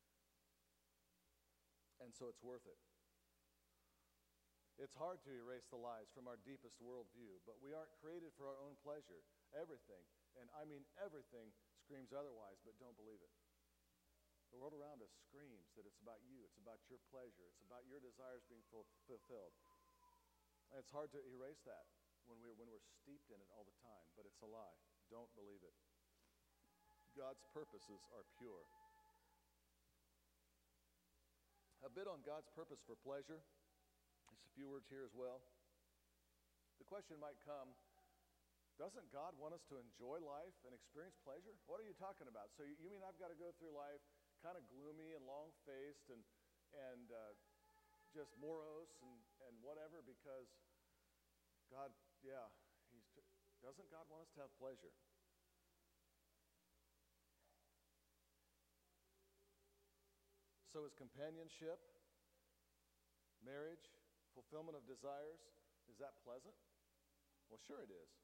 And so it's worth it. It's hard to erase the lies from our deepest worldview, but we aren't created for our own pleasure. Everything, and I mean everything, screams otherwise, but don't believe it. The world around us screams that it's about you, it's about your pleasure, it's about your desires being ful- fulfilled. And it's hard to erase that when we're, when we're steeped in it all the time, but it's a lie. Don't believe it. God's purposes are pure. A bit on God's purpose for pleasure. Just a few words here as well. The question might come, doesn't God want us to enjoy life and experience pleasure? What are you talking about? So you, you mean I've got to go through life kind of gloomy and long-faced and and uh, just morose and, and whatever because God, yeah, he's t- doesn't God want us to have pleasure? So is companionship, marriage, fulfillment of desires, is that pleasant? Well, sure it is.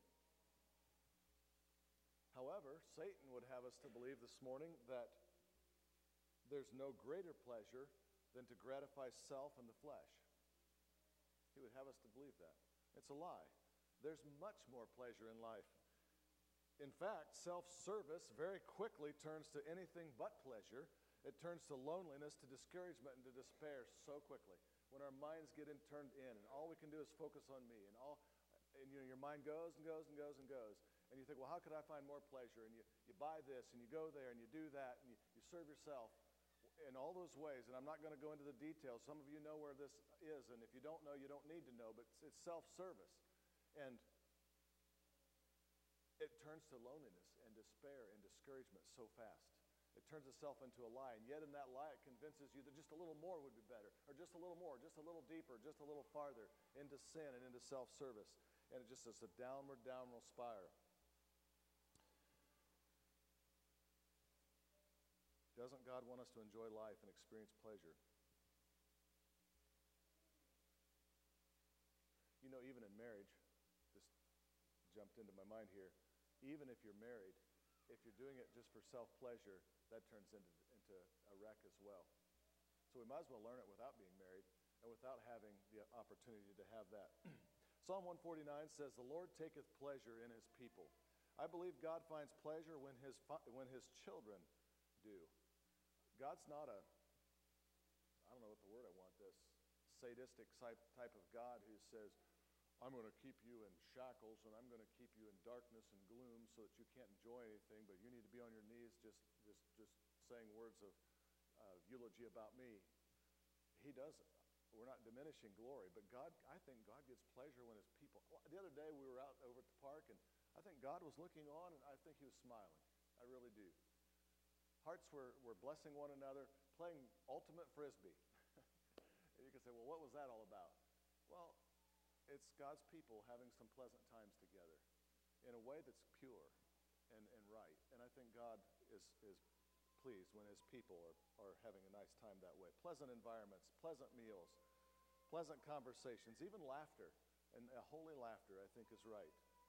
However, Satan would have us to believe this morning that there's no greater pleasure than to gratify self and the flesh. He would have us to believe that. It's a lie. There's much more pleasure in life. In fact, self-service very quickly turns to anything but pleasure. It turns to loneliness, to discouragement, and to despair so quickly. When our minds get in, turned in, and all we can do is focus on me, and all, and you know, your mind goes and goes and goes and goes, and you think, well, how could I find more pleasure? And you, you buy this, and you go there, and you do that, and you, you serve yourself in all those ways. And I'm not going to go into the details. Some of you know where this is, and if you don't know, you don't need to know, but it's, it's self-service. And it turns to loneliness and despair and discouragement so fast. It turns itself into a lie, and yet in that lie, it convinces you that just a little more would be better, or just a little more, just a little deeper, just a little farther into sin and into self-service. And it just is a downward, downward spiral. Doesn't God want us to enjoy life and experience pleasure? You know, even in marriage, this jumped into my mind here, even if you're married, if you're doing it just for self-pleasure, that turns into, into a wreck as well. So we might as well learn it without being married and without having the opportunity to have that. Psalm one forty-nine says, "The Lord taketh pleasure in his people." I believe God finds pleasure when his, when his children do. God's not a, I don't know what the word I want this, sadistic type, type of God who says, I'm going to keep you in shackles and I'm going to keep you in darkness and gloom so that you can't enjoy anything, but you need to be on your knees just just, just saying words of uh, eulogy about me. He doesn't. We're not diminishing glory, but God, I think God gets pleasure when his people. The other day we were out over at the park, and I think God was looking on, and I think he was smiling. I really do. Hearts were, were blessing one another, playing ultimate frisbee. And you can say, well, what was that all about? Well, it's God's people having some pleasant times together in a way that's pure and, and right. And I think God is, is pleased when his people are, are having a nice time that way. Pleasant environments, pleasant meals, pleasant conversations, even laughter. And a holy laughter, I think, is right.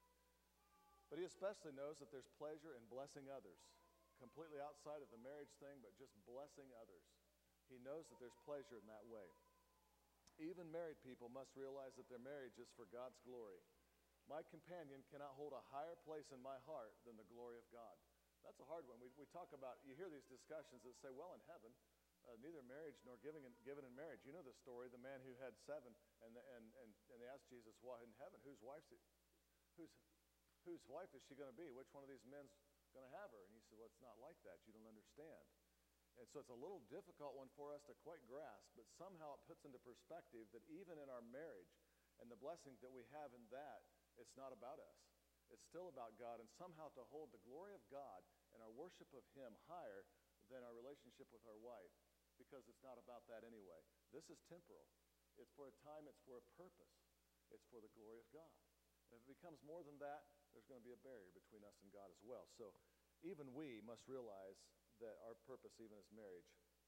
But he especially knows that there's pleasure in blessing others, completely outside of the marriage thing, but just blessing others. He knows that there's pleasure in that way. Even married people must realize that their marriage is for God's glory. My companion cannot hold a higher place in my heart than the glory of God. That's a hard one. We, we talk about, you hear these discussions that say, well, in heaven, uh, neither marriage nor giving in, given in marriage. You know the story, the man who had seven, and, the, and, and, and they asked Jesus, well, in heaven, whose wife's it? Whose, whose wife is she going to be? Which one of these men's going to have her? And he said, well, it's not like that. You don't understand. And so it's a little difficult one for us to quite grasp, but somehow it puts into perspective that even in our marriage and the blessings that we have in that, it's not about us. It's still about God, and somehow to hold the glory of God and our worship of him higher than our relationship with our wife, because it's not about that anyway. This is temporal. It's for a time, it's for a purpose. It's for the glory of God. And if it becomes more than that, there's going to be a barrier between us and God as well. So even we must realize that our purpose, even as marriage,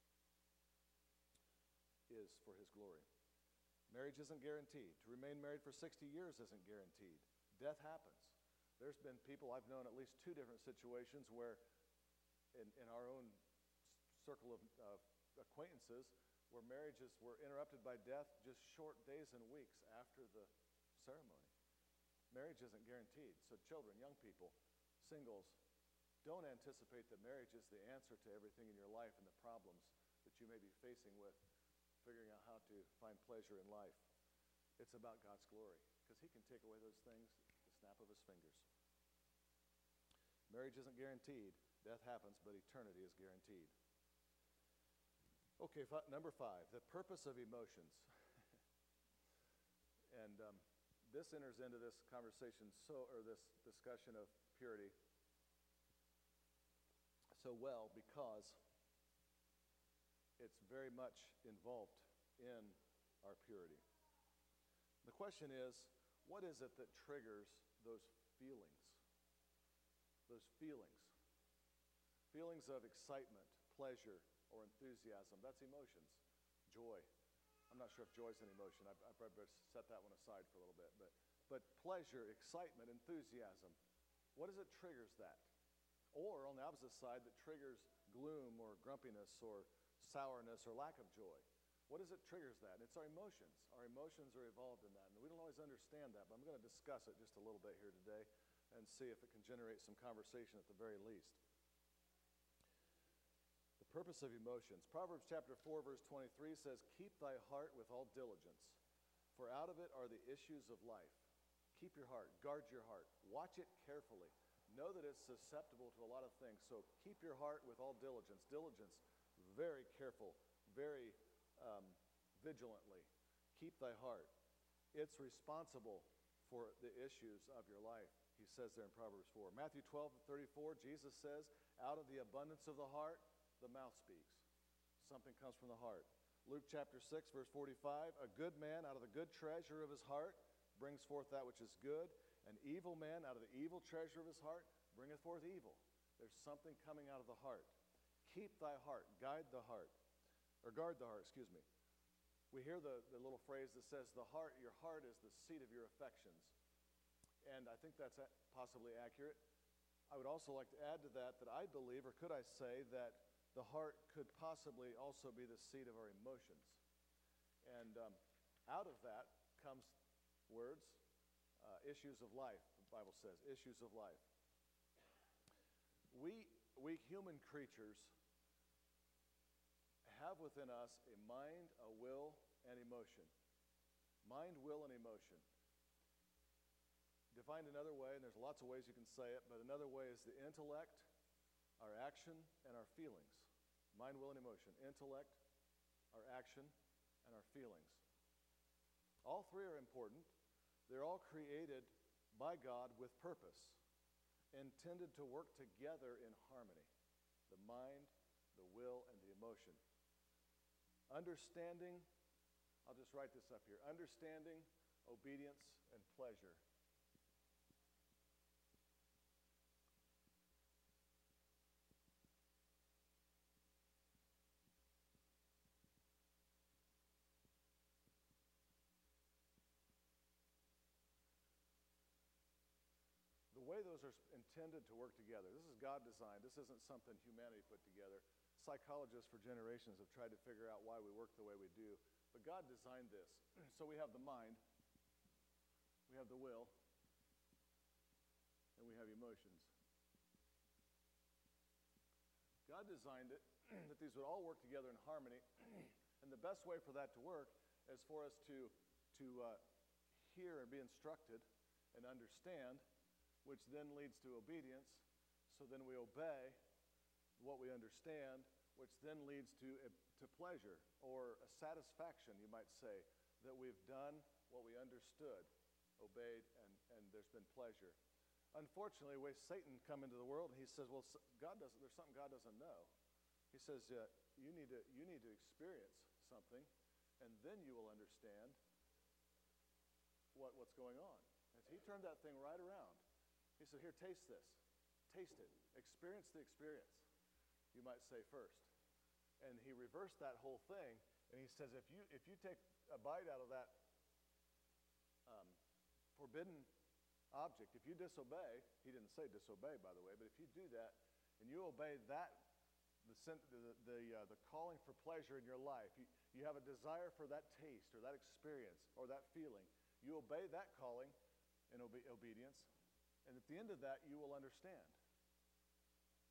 is for his glory. Marriage isn't guaranteed. To remain married for sixty years isn't guaranteed. Death happens. There's been people, I've known at least two different situations where in, in our own circle of uh, acquaintances, where marriages were interrupted by death just short days and weeks after the ceremony. Marriage isn't guaranteed. So children, young people, singles, don't anticipate that marriage is the answer to everything in your life and the problems that you may be facing with figuring out how to find pleasure in life. It's about God's glory, because he can take away those things at the snap of his fingers. Marriage isn't guaranteed. Death happens, but eternity is guaranteed. Okay, f- number five, the purpose of emotions. and um, this enters into this conversation, so or this discussion of purity so well because it's very much involved in our purity. The question is, what is it that triggers those feelings? Those feelings. Feelings of excitement, pleasure, or enthusiasm. That's emotions. Joy. I'm not sure if joy is an emotion. I, I probably better set that one aside for a little bit. But, but pleasure, excitement, enthusiasm. What is it triggers that? Or on the opposite side, that triggers gloom or grumpiness or sourness or lack of joy. What is it triggers that? It's our emotions. Our emotions are involved in that. And we don't always understand that, but I'm going to discuss it just a little bit here today and see if it can generate some conversation at the very least. The purpose of emotions. Proverbs chapter four, verse twenty-three says, "Keep thy heart with all diligence, for out of it are the issues of life." Keep your heart. Guard your heart. Watch it carefully. Know that it's susceptible to a lot of things, so keep your heart with all diligence. Diligence, very careful, very um, vigilantly. Keep thy heart. It's responsible for the issues of your life, he says there in Proverbs four. Matthew twelve, thirty-four, Jesus says, "Out of the abundance of the heart, the mouth speaks." Something comes from the heart. Luke chapter six, verse forty-five, "A good man out of the good treasure of his heart brings forth that which is good. An evil man out of the evil treasure of his heart bringeth forth evil." There's something coming out of the heart. Keep thy heart. Guide the heart. Or guard the heart, excuse me. We hear the, the little phrase that says, the heart, your heart is the seat of your affections. And I think that's possibly accurate. I would also like to add to that that I believe, or could I say, that the heart could possibly also be the seat of our emotions. And um, out of that comes words, uh, issues of life, the Bible says, issues of life. We, we human creatures have within us a mind, a will, and emotion. Mind, will, and emotion. Defined another way, and there's lots of ways you can say it, but another way is the intellect, our action, and our feelings. Mind, will, and emotion. Intellect, our action, and our feelings. All three are important. They're all created by God with purpose, intended to work together in harmony. The mind, the will, and the emotion. Understanding, I'll just write this up here. Understanding, obedience, and pleasure. The way those are intended to work together, this is God designed. This isn't something humanity put together. Psychologists for generations have tried to figure out why we work the way we do. But God designed this. So we have the mind, we have the will, and we have emotions. God designed it that these would all work together in harmony. And the best way for that to work is for us to, to uh, hear and be instructed and understand, which then leads to obedience. So then we obey what we understand, which then leads to, uh, to pleasure or a satisfaction, you might say, that we've done what we understood, obeyed, and, and there's been pleasure. Unfortunately, when Satan come into the world, and he says, well, God doesn't, there's something God doesn't know. He says, uh, you need to, you need to experience something, and then you will understand what, what's going on. And so he turned that thing right around. He said, here, taste this. Taste it. Experience the experience, you might say first. And he reversed that whole thing, and he says, if you if you take a bite out of that um, forbidden object, if you disobey, he didn't say disobey, by the way, but if you do that, and you obey that, the the the, uh, the calling for pleasure in your life, you, you have a desire for that taste or that experience or that feeling, you obey that calling in obe- obedience, and at the end of that, you will understand.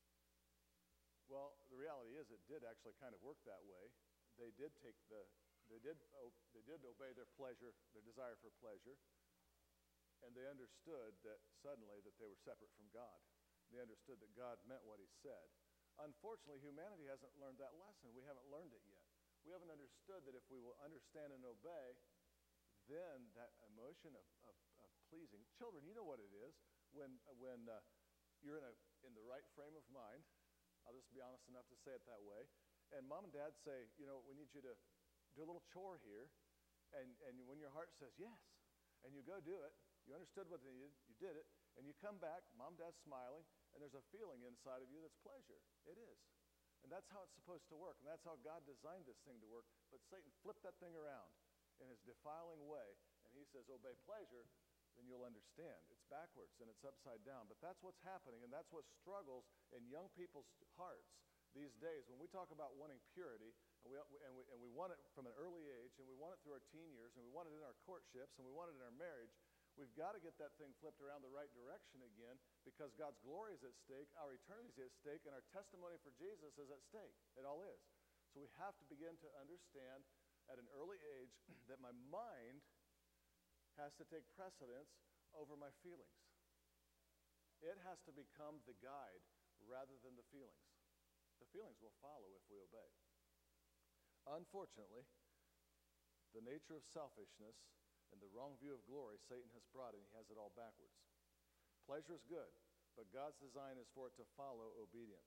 Well, the reality is it did actually kind of work that way. They did take the, they did, o- they did obey their pleasure, their desire for pleasure, and they understood that suddenly that they were separate from God. They understood that God meant what he said. Unfortunately, humanity hasn't learned that lesson. We haven't learned it yet. We haven't understood that if we will understand and obey, then that emotion of, of, of pleasing. Children, you know what it is. When, when uh, you're in, a, in the right frame of mind, I'll just be honest enough to say it that way, and mom and dad say, you know, we need you to do a little chore here, and, and when your heart says yes, and you go do it, you understood what they needed, you did it, and you come back, mom, dad's smiling, and there's a feeling inside of you that's pleasure. It is. And that's how it's supposed to work, and that's how God designed this thing to work. But Satan flipped that thing around in his defiling way, and he says, obey pleasure, then you'll understand. It's backwards, and it's upside down. But that's what's happening, and that's what struggles in young people's hearts these days. When we talk about wanting purity, and we, and we, and we want it from an early age, and we want it through our teen years, and we want it in our courtships, and we want it in our marriage, we've got to get that thing flipped around the right direction again, because God's glory is at stake, our eternity is at stake, and our testimony for Jesus is at stake. It all is. So we have to begin to understand at an early age that my mind has to take precedence over my feelings. It has to become the guide rather than the feelings. The feelings will follow if we obey. Unfortunately, the nature of selfishness and the wrong view of glory Satan has brought, and he has it all backwards. Pleasure is good, but God's design is for it to follow obedience.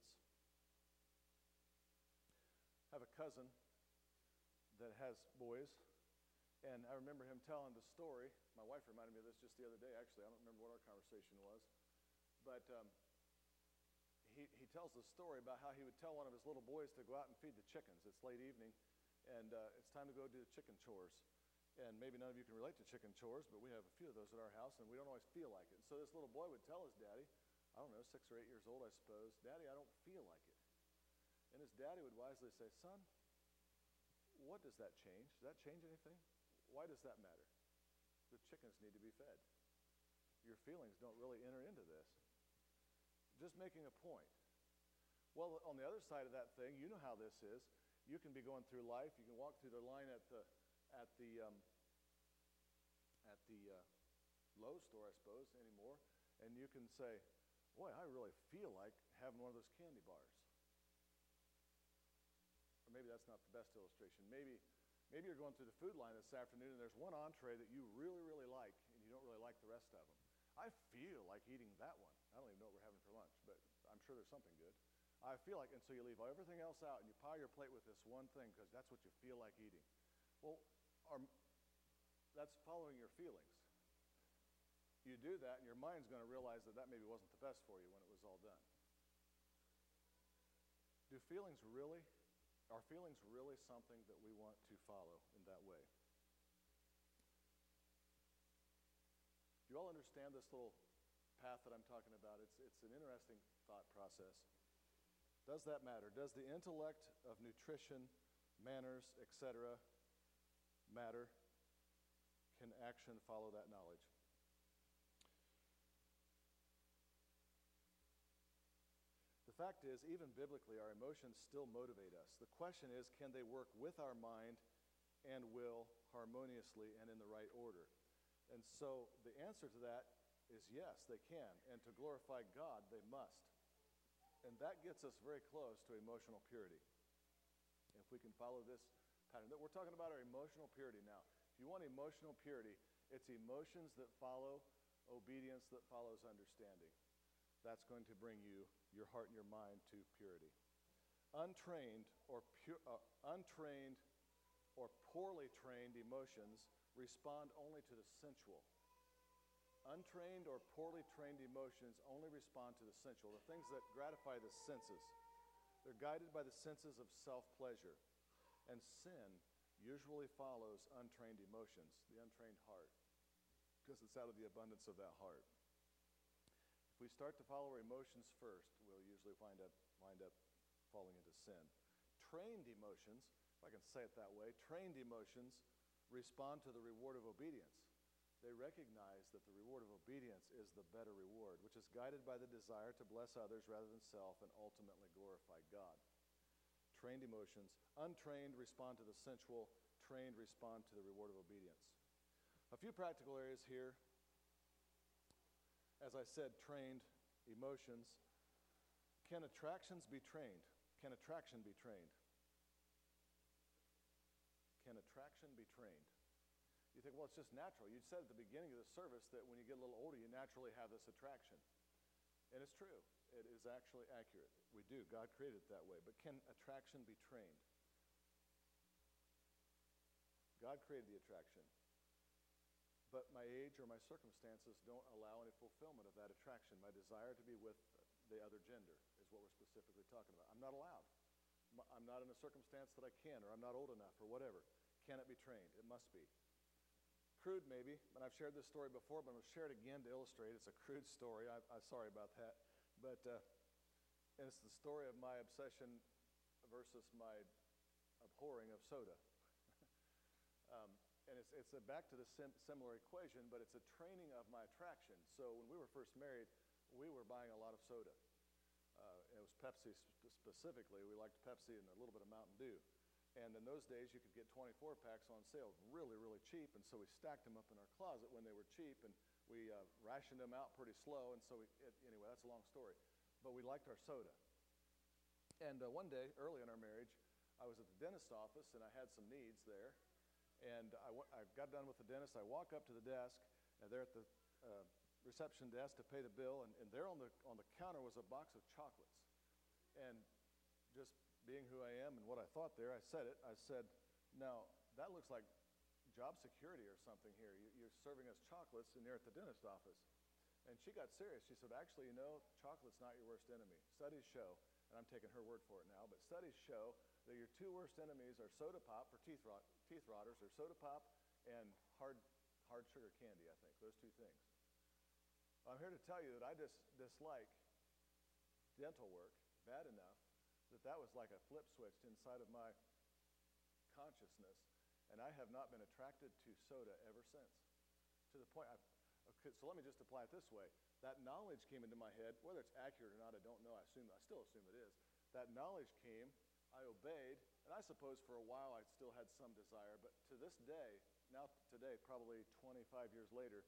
I have a cousin that has boys, and I remember him telling the story. My wife reminded me of this just the other day, actually. I don't remember what our conversation was. But um, he, he tells the story about how he would tell one of his little boys to go out and feed the chickens. It's late evening, and uh, it's time to go do the chicken chores. And maybe none of you can relate to chicken chores, but we have a few of those at our house, and we don't always feel like it. So this little boy would tell his daddy, I don't know, six or eight years old, I suppose, Daddy, I don't feel like it. And his daddy would wisely say, son, what does that change? Does that change anything? Why does that matter? The chickens need to be fed. Your feelings don't really enter into this. Just making a point. Well, on the other side of that thing, you know how this is. You can be going through life. You can walk through the line at the at the um, at the uh, Lowe's store, I suppose, anymore, and you can say, boy, I really feel like having one of those candy bars. Or maybe that's not the best illustration. Maybe maybe you're going through the food line this afternoon, and there's one entree that you really, really like, and you don't really like the rest of them. I feel like eating that one. I don't even know what we're having for lunch, but I'm sure there's something good. I feel like, and so you leave everything else out, and you pile your plate with this one thing because that's what you feel like eating. Well, our, that's following your feelings. You do that, and your mind's going to realize that that maybe wasn't the best for you when it was all done. Do feelings really, are feelings really something that we want to follow in that way? Do you all understand this little path that I'm talking about? It's, it's an interesting thought process. Does that matter? Does the intellect of nutrition, manners, et cetera matter? Can action follow that knowledge? The fact is, even biblically, our emotions still motivate us. The question is, can they work with our mind and will harmoniously and in the right order? And so the answer to that is yes, they can. And to glorify God, they must. And that gets us very close to emotional purity. If we can follow this pattern. We're talking about our emotional purity now. If you want emotional purity, it's emotions that follow obedience that follows understanding. That's going to bring you, your heart and your mind, to purity. Untrained or pu- uh, untrained or poorly trained emotions respond only to the sensual. Untrained or poorly trained emotions only respond to the sensual, the things that gratify the senses. They're guided by the senses of self-pleasure. And sin usually follows untrained emotions, the untrained heart, because it's out of the abundance of that heart. If we start to follow our emotions first, we'll usually wind up, wind up falling into sin. Trained emotions, if I can say it that way, trained emotions respond to the reward of obedience. they recognize that the reward of obedience is the better reward, which is guided by the desire to bless others rather than self and ultimately glorify God. Trained emotions. Untrained respond to the sensual. Trained respond to the reward of obedience. A few practical areas here. As I said, trained emotions. Can attractions be trained? Can attraction be trained? Can attraction be trained? You think, well, it's just natural. You said at the beginning of the service that when you get a little older, you naturally have this attraction. And it's true. It is actually accurate. We do. God created it that way. But can attraction be trained? God created the attraction. But my age or my circumstances don't allow any fulfillment of that attraction. My desire to be with the other gender is what we're specifically talking about. I'm not allowed. I'm not in a circumstance that I can, or I'm not old enough, or whatever. Can it be trained? It must be. Crude, maybe, and I've shared this story before, but I'm going to share it again to illustrate. It's a crude story. I, I'm sorry about that. But uh, and it's the story of my obsession versus my abhorring of soda. um, and it's, it's a back to the sim- similar equation, but it's a training of my attraction. So when we were first married, we were buying a lot of soda. Uh, it was Pepsi sp- specifically. We liked Pepsi and a little bit of Mountain Dew. And in those days, you could get twenty-four packs on sale really, really cheap. And so we stacked them up in our closet when they were cheap, and we uh, rationed them out pretty slow. And so, we, it, anyway, that's a long story. But we liked our soda. And uh, one day, early in our marriage, I was at the dentist's office, and I had some needs there. And I, w- I got done with the dentist. I walk up to the desk, and there at the uh, reception desk to pay the bill. And, and there on the, on the counter was a box of chocolates. And just being who I am and what I thought there, I said it. I said, now, that looks like job security or something here. You, you're serving us chocolates and you're at the dentist office. And she got serious. She said, actually, you know, chocolate's not your worst enemy. Studies show, and I'm taking her word for it now, but studies show that your two worst enemies are soda pop for teeth, rot, teeth rotters, or soda pop and hard, hard sugar candy, I think, those two things. I'm here to tell you that I just dislike dental work bad enough that that was like a flip switch inside of my consciousness, and I have not been attracted to soda ever since. To the point, I've, okay, so let me just apply it this way. That knowledge came into my head, whether it's accurate or not, I don't know. I assume, I still assume it is. That knowledge came, I obeyed, and I suppose for a while I still had some desire, but to this day, now today, probably twenty-five years later,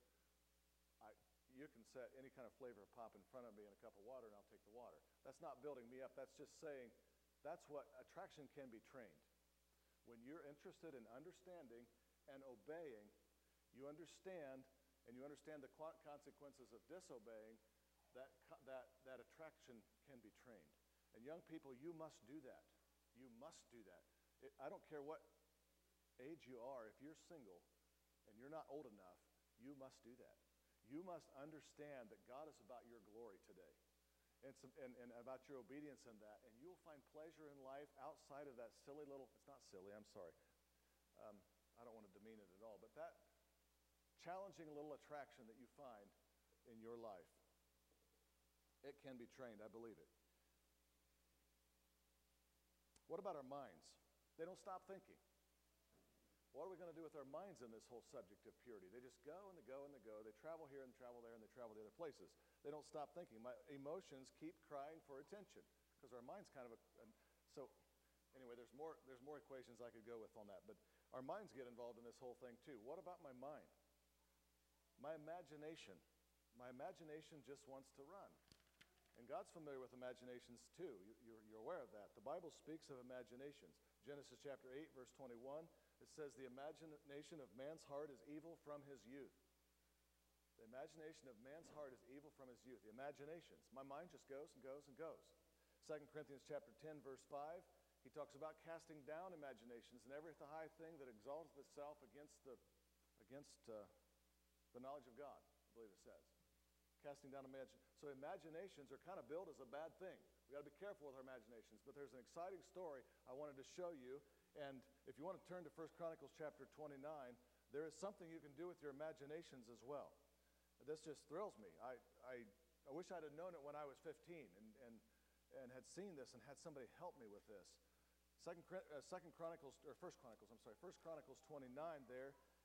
I, you can set any kind of flavor of pop in front of me in a cup of water, and I'll take the water. That's not building me up. That's just saying that's what attraction can be trained. When you're interested in understanding and obeying, you understand, and you understand the consequences of disobeying, that, that, that attraction can be trained. And young people, you must do that. You must do that. It, I don't care what age you are. If you're single and you're not old enough, you must do that. You must understand that God is about your glory today. And, some, and, and about your obedience in that. And you'll find pleasure in life outside of that silly little, it's not silly, I'm sorry. Um, I don't want to demean it at all. But that challenging little attraction that you find in your life, it can be trained, I believe it. What about our minds? They don't stop thinking. What are we going to do with our minds in this whole subject of purity? They just go and they go and they go. They travel here and travel there and they travel to other places. They don't stop thinking. My emotions keep crying for attention because our mind's kind of a, a so anyway, there's more there's more equations I could go with on that, but our minds get involved in this whole thing too. What about my mind? My imagination. My imagination just wants to run. And God's familiar with imaginations too. You, you're, you're aware of that. The Bible speaks of imaginations. Genesis chapter eight, verse twenty-one. It says, the imagination of man's heart is evil from his youth. The imagination of man's heart is evil from his youth. The imaginations. My mind just goes and goes and goes. Second Corinthians chapter ten, verse five, he talks about casting down imaginations and every high thing that exalts itself against the, against, uh, the knowledge of God, I believe it says. Casting down imagine. So imaginations are kind of billed as a bad thing. We got to be careful with our imaginations. But there's an exciting story I wanted to show you. And if you want to turn to First Chronicles chapter twenty-nine, there is something you can do with your imaginations as well. This just thrills me. I, I, I wish I'd have known it when I was fifteen and, and, and had seen this and had somebody help me with this. Second, uh, Second Chronicles, or First Chronicles, I'm sorry, First Chronicles twenty-nine there,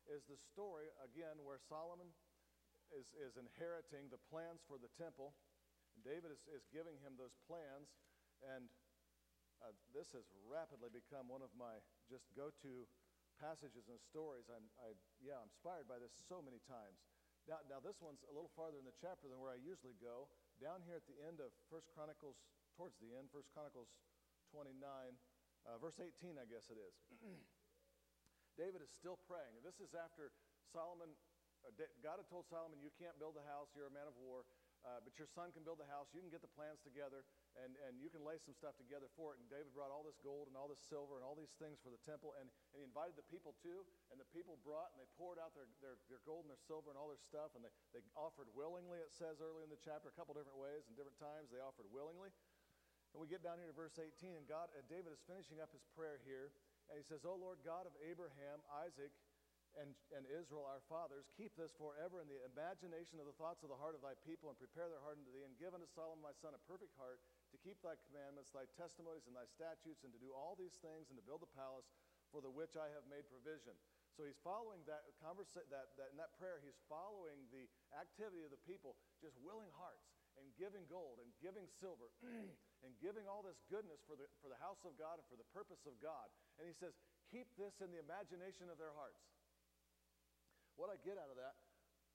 is the story, again, where Solomon is, is inheriting the plans for the temple. David is, is giving him those plans, and uh, this has rapidly become one of my just go-to passages and stories. I'm, I, yeah, I'm inspired by this so many times. Now, now, this one's a little farther in the chapter than where I usually go. Down here at the end of First Chronicles, towards the end, First Chronicles twenty-nine, uh, verse eighteen, I guess it is. David is still praying. This is after Solomon, uh, God had told Solomon, you can't build a house, you're a man of war, uh, but your son can build a house, you can get the plans together, and, and you can lay some stuff together for it. And David brought all this gold and all this silver and all these things for the temple, and, and he invited the people too, and the people brought and they poured out their, their, their gold and their silver and all their stuff, and they, they offered willingly, it says early in the chapter, a couple different ways and different times, they offered willingly. And we get down here to verse eighteen, and God, uh, David is finishing up his prayer here, and he says, O Lord God of Abraham, Isaac, and, and Israel, our fathers, keep this forever in the imagination of the thoughts of the heart of thy people, and prepare their heart unto thee, and give unto Solomon my son a perfect heart, to keep thy commandments, thy testimonies, and thy statutes, and to do all these things, and to build the palace for the which I have made provision. So he's following that conversation, that, that in that prayer, he's following the activity of the people, just willing hearts, and giving gold, and giving silver, and giving all this goodness for the, for the house of God and for the purpose of God. And he says, keep this in the imagination of their hearts. What I get out of that,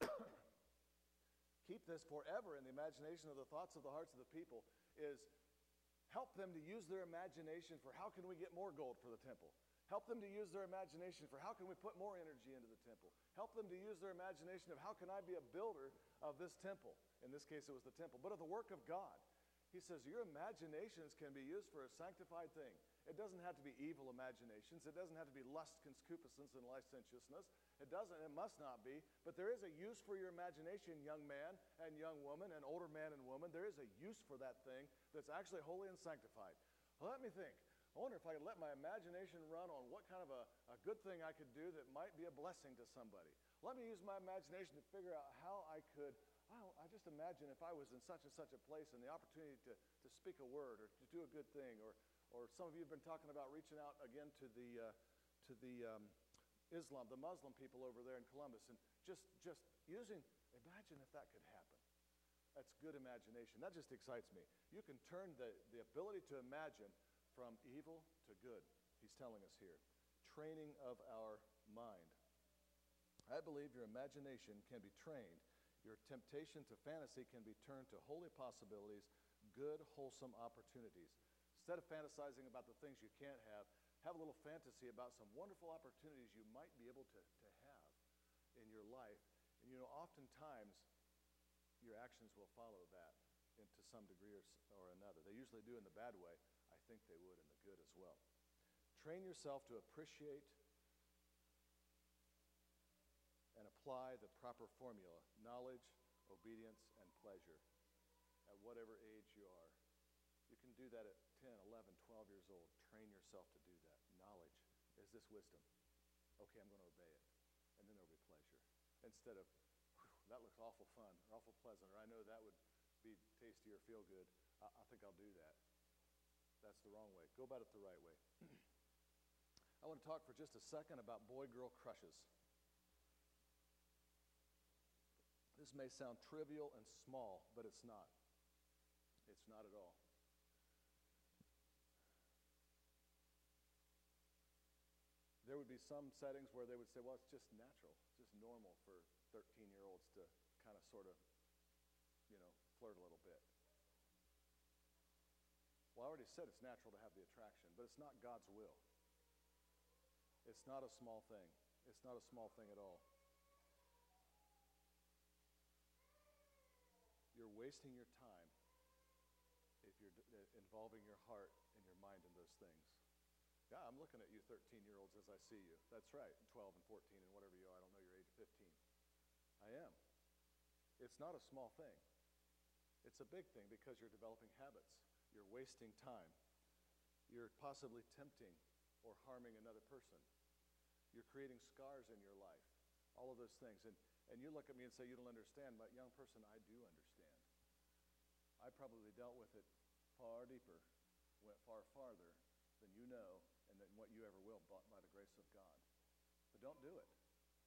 keep this forever in the imagination of the thoughts of the hearts of the people, is help them to use their imagination for how can we get more gold for the temple. Help them to use their imagination for how can we put more energy into the temple. Help them to use their imagination of how can I be a builder of this temple. In this case, it was the temple, but of the work of God. He says your imaginations can be used for a sanctified thing. It doesn't have to be evil imaginations. It doesn't have to be lust, concupiscence, and licentiousness. It doesn't, it must not be. But there is a use for your imagination, young man and young woman and older man and woman. There is a use for that thing that's actually holy and sanctified. Well, let me think. I wonder if I could let my imagination run on what kind of a, a good thing I could do that might be a blessing to somebody. Let me use my imagination to figure out how I could, I, I just imagine if I was in such and such a place and the opportunity to, to speak a word or to do a good thing, or, or some of you have been talking about reaching out again to the, uh, to the um, Islam, the Muslim people over there in Columbus, and just, just using, imagine if that could happen. That's good imagination. That just excites me. You can turn the, the ability to imagine from evil to good, he's telling us here. Training of our mind. I believe your imagination can be trained. Your temptation to fantasy can be turned to holy possibilities, good, wholesome opportunities. Instead of fantasizing about the things you can't have, have a little fantasy about some wonderful opportunities you might be able to, to have in your life. And you know, oftentimes, your actions will follow that to some degree or, or another. They usually do in the bad way. I think they would in the good as well. Train yourself to appreciate and apply the proper formula: knowledge, obedience, and pleasure at whatever age you are. You can do that at ten, eleven, twelve years old. Train yourself to do that. Knowledge. Is this wisdom? Okay, I'm going to obey it. And then there'll be pleasure. Instead of, that looks awful fun or awful pleasant, or I know that would be tasty or feel good. I, I think I'll do that. That's the wrong way. Go about it the right way. I want to talk for just a second about boy-girl crushes. This may sound trivial and small, but it's not. It's not at all. There would be some settings where they would say, well, it's just natural, it's just normal for thirteen-year-olds to kind of sort of, you know, flirt a little bit. Well, I already said it's natural to have the attraction, but it's not God's will. It's not a small thing. It's not a small thing at all. You're wasting your time if you're d- involving your heart and your mind in those things. Yeah, I'm looking at you thirteen-year-olds as I see you. That's right, twelve and fourteen and whatever you are. I don't know your age of fifteen. I am. It's not a small thing. It's a big thing because you're developing habits. You're wasting time. You're possibly tempting or harming another person. You're creating scars in your life. All of those things. And, and you look at me and say, you don't understand. But young person, I do understand. I probably dealt with it far deeper, went far farther than you know and than what you ever will by, by the grace of God. But don't do it.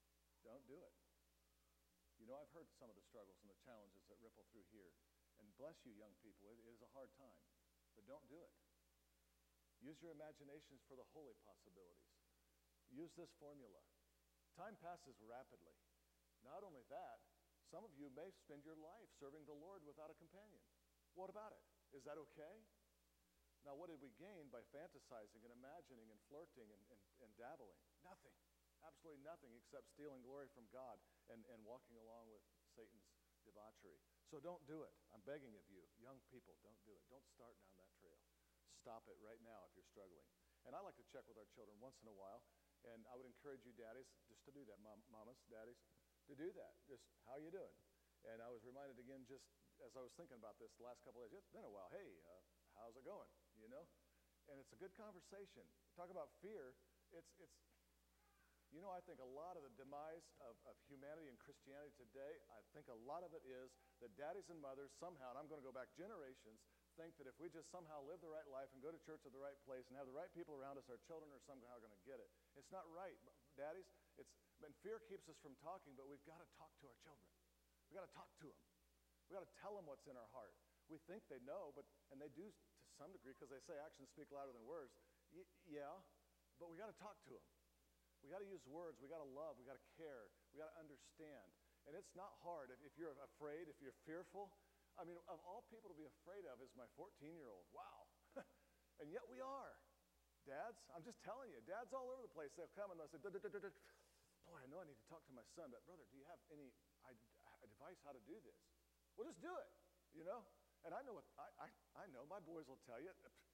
don't do it. You know, I've heard some of the struggles and the challenges that ripple through here. And bless you, young people, it, it is a hard time, but don't do it. Use your imaginations for the holy possibilities. Use this formula. Time passes rapidly. Not only that, some of you may spend your life serving the Lord without a companion. What about it? Is that okay? Now, what did we gain by fantasizing and imagining and flirting and, and, and dabbling? Nothing. Absolutely nothing except stealing glory from God and, and walking along with Satan's debauchery. So don't do it. I'm begging of you, young people, don't do it. Don't start down that trail. Stop it right now if you're struggling. And I like to check with our children once in a while, and I would encourage you, daddies, just to do that, mom, mamas, daddies, to do that. Just, how you doing? And I was reminded again, just as I was thinking about this the last couple of days, it's been a while. Hey, uh, how's it going? You know? And it's a good conversation. Talk about fear. It's, it's, you know, I think a lot of the demise of, of humanity and Christianity today, I think a lot of it is that daddies and mothers somehow, and I'm going to go back generations, think that if we just somehow live the right life and go to church at the right place and have the right people around us, our children are somehow going to get it. It's not right. Daddies, it's, and fear keeps us from talking, but we've got to talk to our children. We've got to talk to them. We've got to tell them what's in our heart. We think they know, but and they do to some degree because they say actions speak louder than words. Y- yeah, but we got to talk to them. We got to use words. We got to love. We got to care. We got to understand. And it's not hard. If, if you're afraid, if you're fearful, I mean, of all people to be afraid of is my fourteen-year-old. Wow. And yet we are. Dads, I'm just telling you, dads all over the place, they'll come and they'll say, boy, I know I need to talk to my son, but brother, do you have any advice how to do this? Well, just do it, you know? And I know what, I, I, I know, my boys will tell you,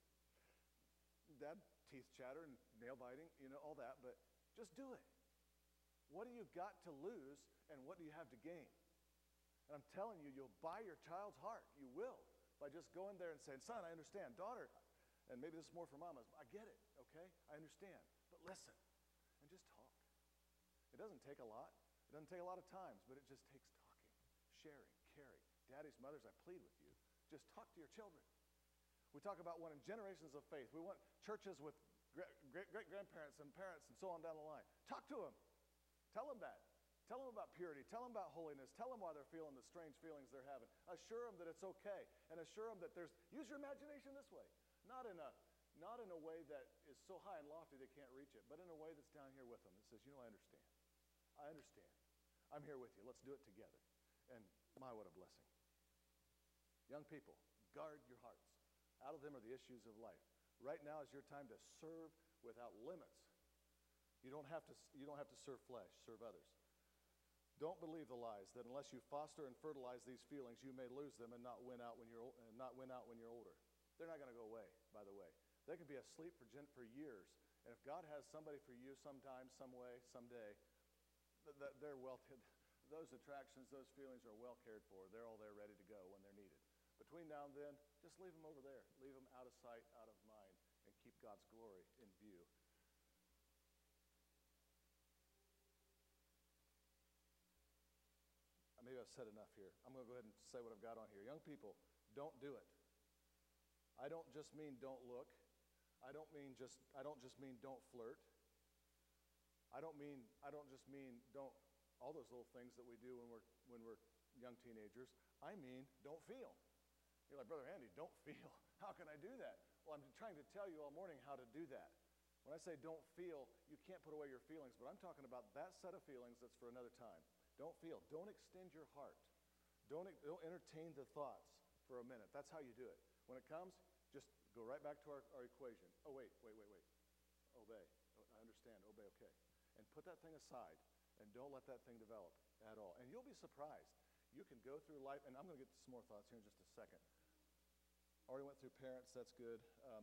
dad, teeth chatter and nail biting, you know, all that, but just do it. What do you got to lose and what do you have to gain? And I'm telling you, you'll buy your child's heart. You will. By just going there and saying, son, I understand. Daughter, and maybe this is more for mamas. I get it, okay? I understand. But listen, and just talk. It doesn't take a lot. It doesn't take a lot of times, but it just takes talking, sharing, caring. Daddies, mothers, I plead with you. Just talk to your children. We talk about wanting generations of faith. We want churches with great-great-grandparents and parents and so on down the line. Talk to them. Tell them that. Tell them about purity. Tell them about holiness. Tell them why they're feeling the strange feelings they're having. Assure them that it's okay. And assure them that there's, use your imagination this way. Not in a, not in a way that is so high and lofty they can't reach it, but in a way that's down here with them. That says, you know, I understand. I understand. I'm here with you. Let's do it together. And my, what a blessing. Young people, guard your hearts. Out of them are the issues of life. Right now is your time to serve without limits. You don't have to, you don't have to serve flesh, serve others. Don't believe the lies that unless you foster and fertilize these feelings, you may lose them and not win out when you're, uh, not win out when you're older. They're not going to go away, by the way. They can be asleep for, gen- for years. And if God has somebody for you sometime, some way, someday, th- th- they're well, t- those attractions, those feelings are well cared for. They're all there ready to go when they're needed. Between now and then, just leave them over there. Leave them out of sight, out of mind, and keep God's glory in view. Maybe I've said enough here. I'm going to go ahead and say what I've got on here. Young people, don't do it. I don't just mean don't look. I don't mean just I don't just mean don't flirt. I don't mean I don't just mean don't all those little things that we do when we're when we're young teenagers. I mean don't feel. You're like, Brother Andy, don't feel. How can I do that? Well, I'm trying to tell you all morning how to do that. When I say don't feel, you can't put away your feelings, but I'm talking about that set of feelings that's for another time. Don't feel. Don't extend your heart. Don't, don't entertain the thoughts for a minute. That's how you do it. When it comes, just go right back to our, our equation. Oh, wait, wait, wait, wait. Obey. I understand. Obey, okay. And put that thing aside, and don't let that thing develop at all. And you'll be surprised. You can go through life, and I'm going to get to some more thoughts here in just a second. Already went through parents. That's good. Um,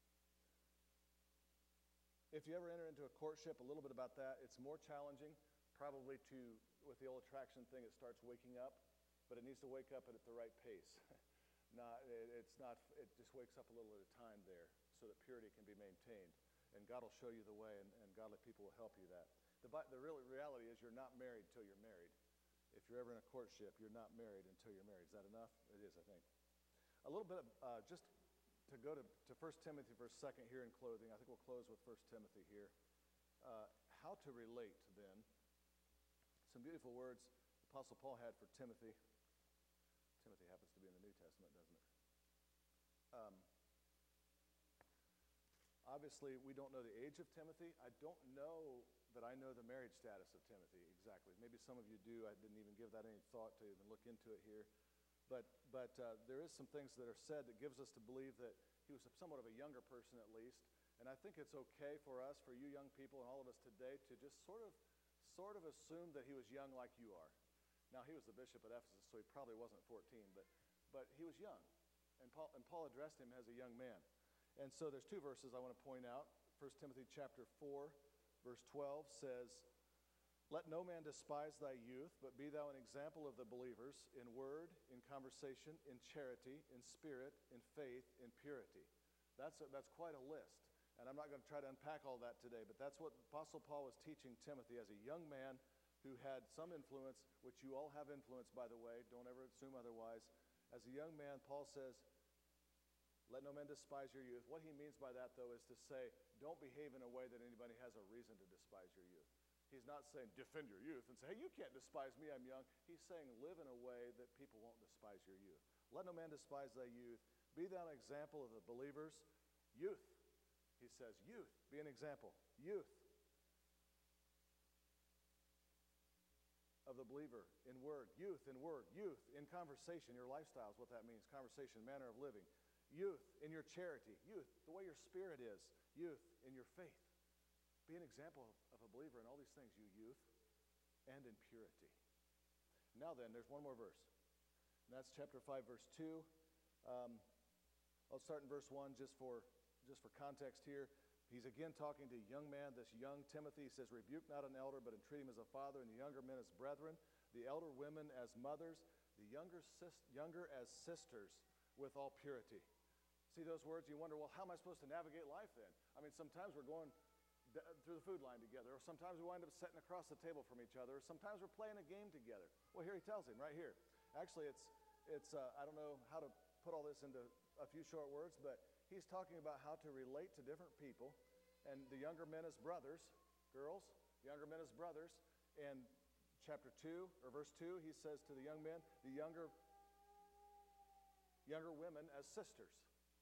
if you ever enter into a courtship, a little bit about that, it's more challenging probably to, with the old attraction thing, it starts waking up, but it needs to wake up at the right pace. not, it, it's not, it just wakes up a little at a time there so that purity can be maintained. And God will show you the way, and, and godly people will help you that. The, the real reality is you're not married until you're married. If you're ever in a courtship, you're not married until you're married. Is that enough? It is, I think. A little bit of, uh, just to go to, to First Timothy for a second here in closing. I think we'll close with First Timothy here. Uh, how to relate, then. Some beautiful words Apostle Paul had for Timothy. Timothy happens to be in the New Testament, doesn't it? Um, obviously, we don't know the age of Timothy. I don't know that I know the marriage status of Timothy exactly. Maybe some of you do. I didn't even give that any thought to even look into it here. But, but uh, there is some things that are said that gives us to believe that he was somewhat of a younger person at least. And I think it's okay for us, for you young people and all of us today, to just sort of, sort of assume that he was young like you are. Now, he was the bishop at Ephesus, so he probably wasn't fourteen, but, but he was young. And Paul, and Paul addressed him as a young man. And so there's two verses I want to point out. First Timothy chapter four, verse twelve says, "Let no man despise thy youth, but be thou an example of the believers in word, in conversation, in charity, in spirit, in faith, in purity." That's, a, that's quite a list. And I'm not going to try to unpack all that today, but that's what Apostle Paul was teaching Timothy as a young man who had some influence, which you all have influence, by the way. Don't ever assume otherwise. As a young man, Paul says, let no man despise your youth. What he means by that, though, is to say, don't behave in a way that anybody has a reason to despise your youth. He's not saying defend your youth and say, hey, you can't despise me, I'm young. He's saying live in a way that people won't despise your youth. Let no man despise thy youth. Be thou an example of the believers. Youth. He says, youth, be an example. Youth of the believer in word. Youth in word. Youth in conversation. Your lifestyle is what that means. Conversation, manner of living. Youth in your charity. Youth, the way your spirit is. Youth in your faith. Be an example of a believer in all these things, you youth, and in purity. Now then, there's one more verse. And that's chapter five, verse two. Um, I'll start in verse one just for just for context here. He's again talking to a young man, this young Timothy. He says, rebuke not an elder, but entreat him as a father, and the younger men as brethren, the elder women as mothers, the younger, sis- younger as sisters, with all purity. See those words? You wonder, well, how am I supposed to navigate life then? I mean, sometimes we're going d- through the food line together, or sometimes we wind up sitting across the table from each other, or sometimes we're playing a game together. Well, here he tells him, right here. Actually, it's, it's uh, I don't know how to put all this into a few short words, but he's talking about how to relate to different people, and the younger men as brothers, girls, younger men as brothers. And chapter two, or verse two, he says to the young men, the younger, younger women as sisters.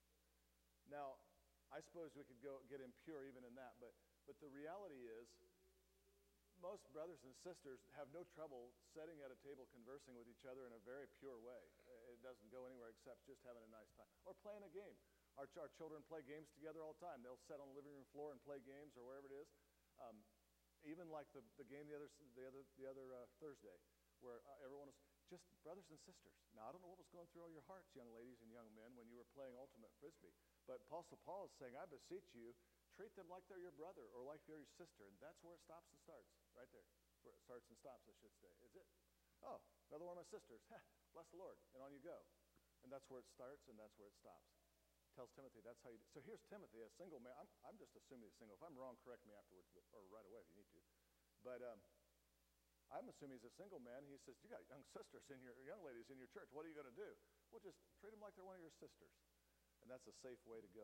Now, I suppose we could go get impure even in that, but, but the reality is, most brothers and sisters have no trouble sitting at a table conversing with each other in a very pure way. It doesn't go anywhere except just having a nice time. Or playing a game. Our, our children play games together all the time. They'll sit on the living room floor and play games or wherever it is. Um, even like the, the game the other, the other, the other uh, Thursday, where uh, everyone was just brothers and sisters. Now, I don't know what was going through all your hearts, young ladies and young men, when you were playing ultimate frisbee. But Apostle Paul is saying, I beseech you, treat them like they're your brother or like they're your sister. And that's where it stops and starts, right there. Where it starts and stops, I should say. Is it? Oh, another one of my sisters. Bless the Lord. And on you go. And that's where it starts and that's where it stops. Tells Timothy that's how you do. So here's Timothy, a single man. I'm, I'm just assuming he's single. If I'm wrong, correct me afterwards, but, or right away if you need to. But um, I'm assuming he's a single man. He says, you got young sisters in your, young ladies in your church. What are you going to do? Well, just treat them like they're one of your sisters. And that's a safe way to go.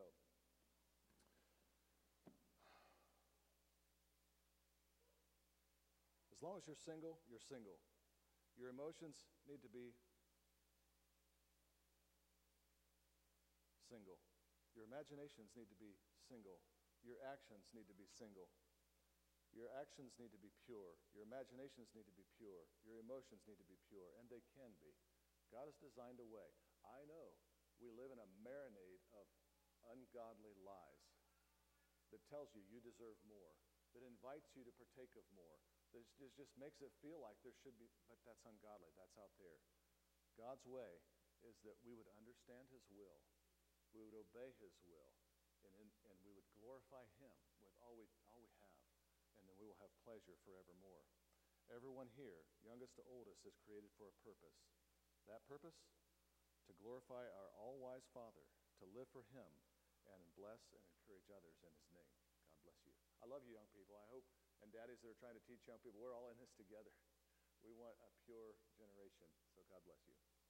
As long as you're single, you're single. Your emotions need to be single. Your imaginations need to be single. Your actions need to be single. Your actions need to be pure. Your imaginations need to be pure. Your emotions need to be pure, and they can be. God has designed a way. I know we live in a marinade of ungodly lies that tells you you deserve more, that invites you to partake of more, that just makes it feel like there should be, but that's ungodly. That's out there. God's way is that we would understand his will. We would obey his will, and, in, and we would glorify him with all we, all we have, and then we will have pleasure forevermore. Everyone here, youngest to oldest, is created for a purpose. That purpose? To glorify our all-wise Father, to live for him, and bless and encourage others in his name. God bless you. I love you, young people. I hope, and daddies that are trying to teach young people, we're all in this together. We want a pure generation, so God bless you.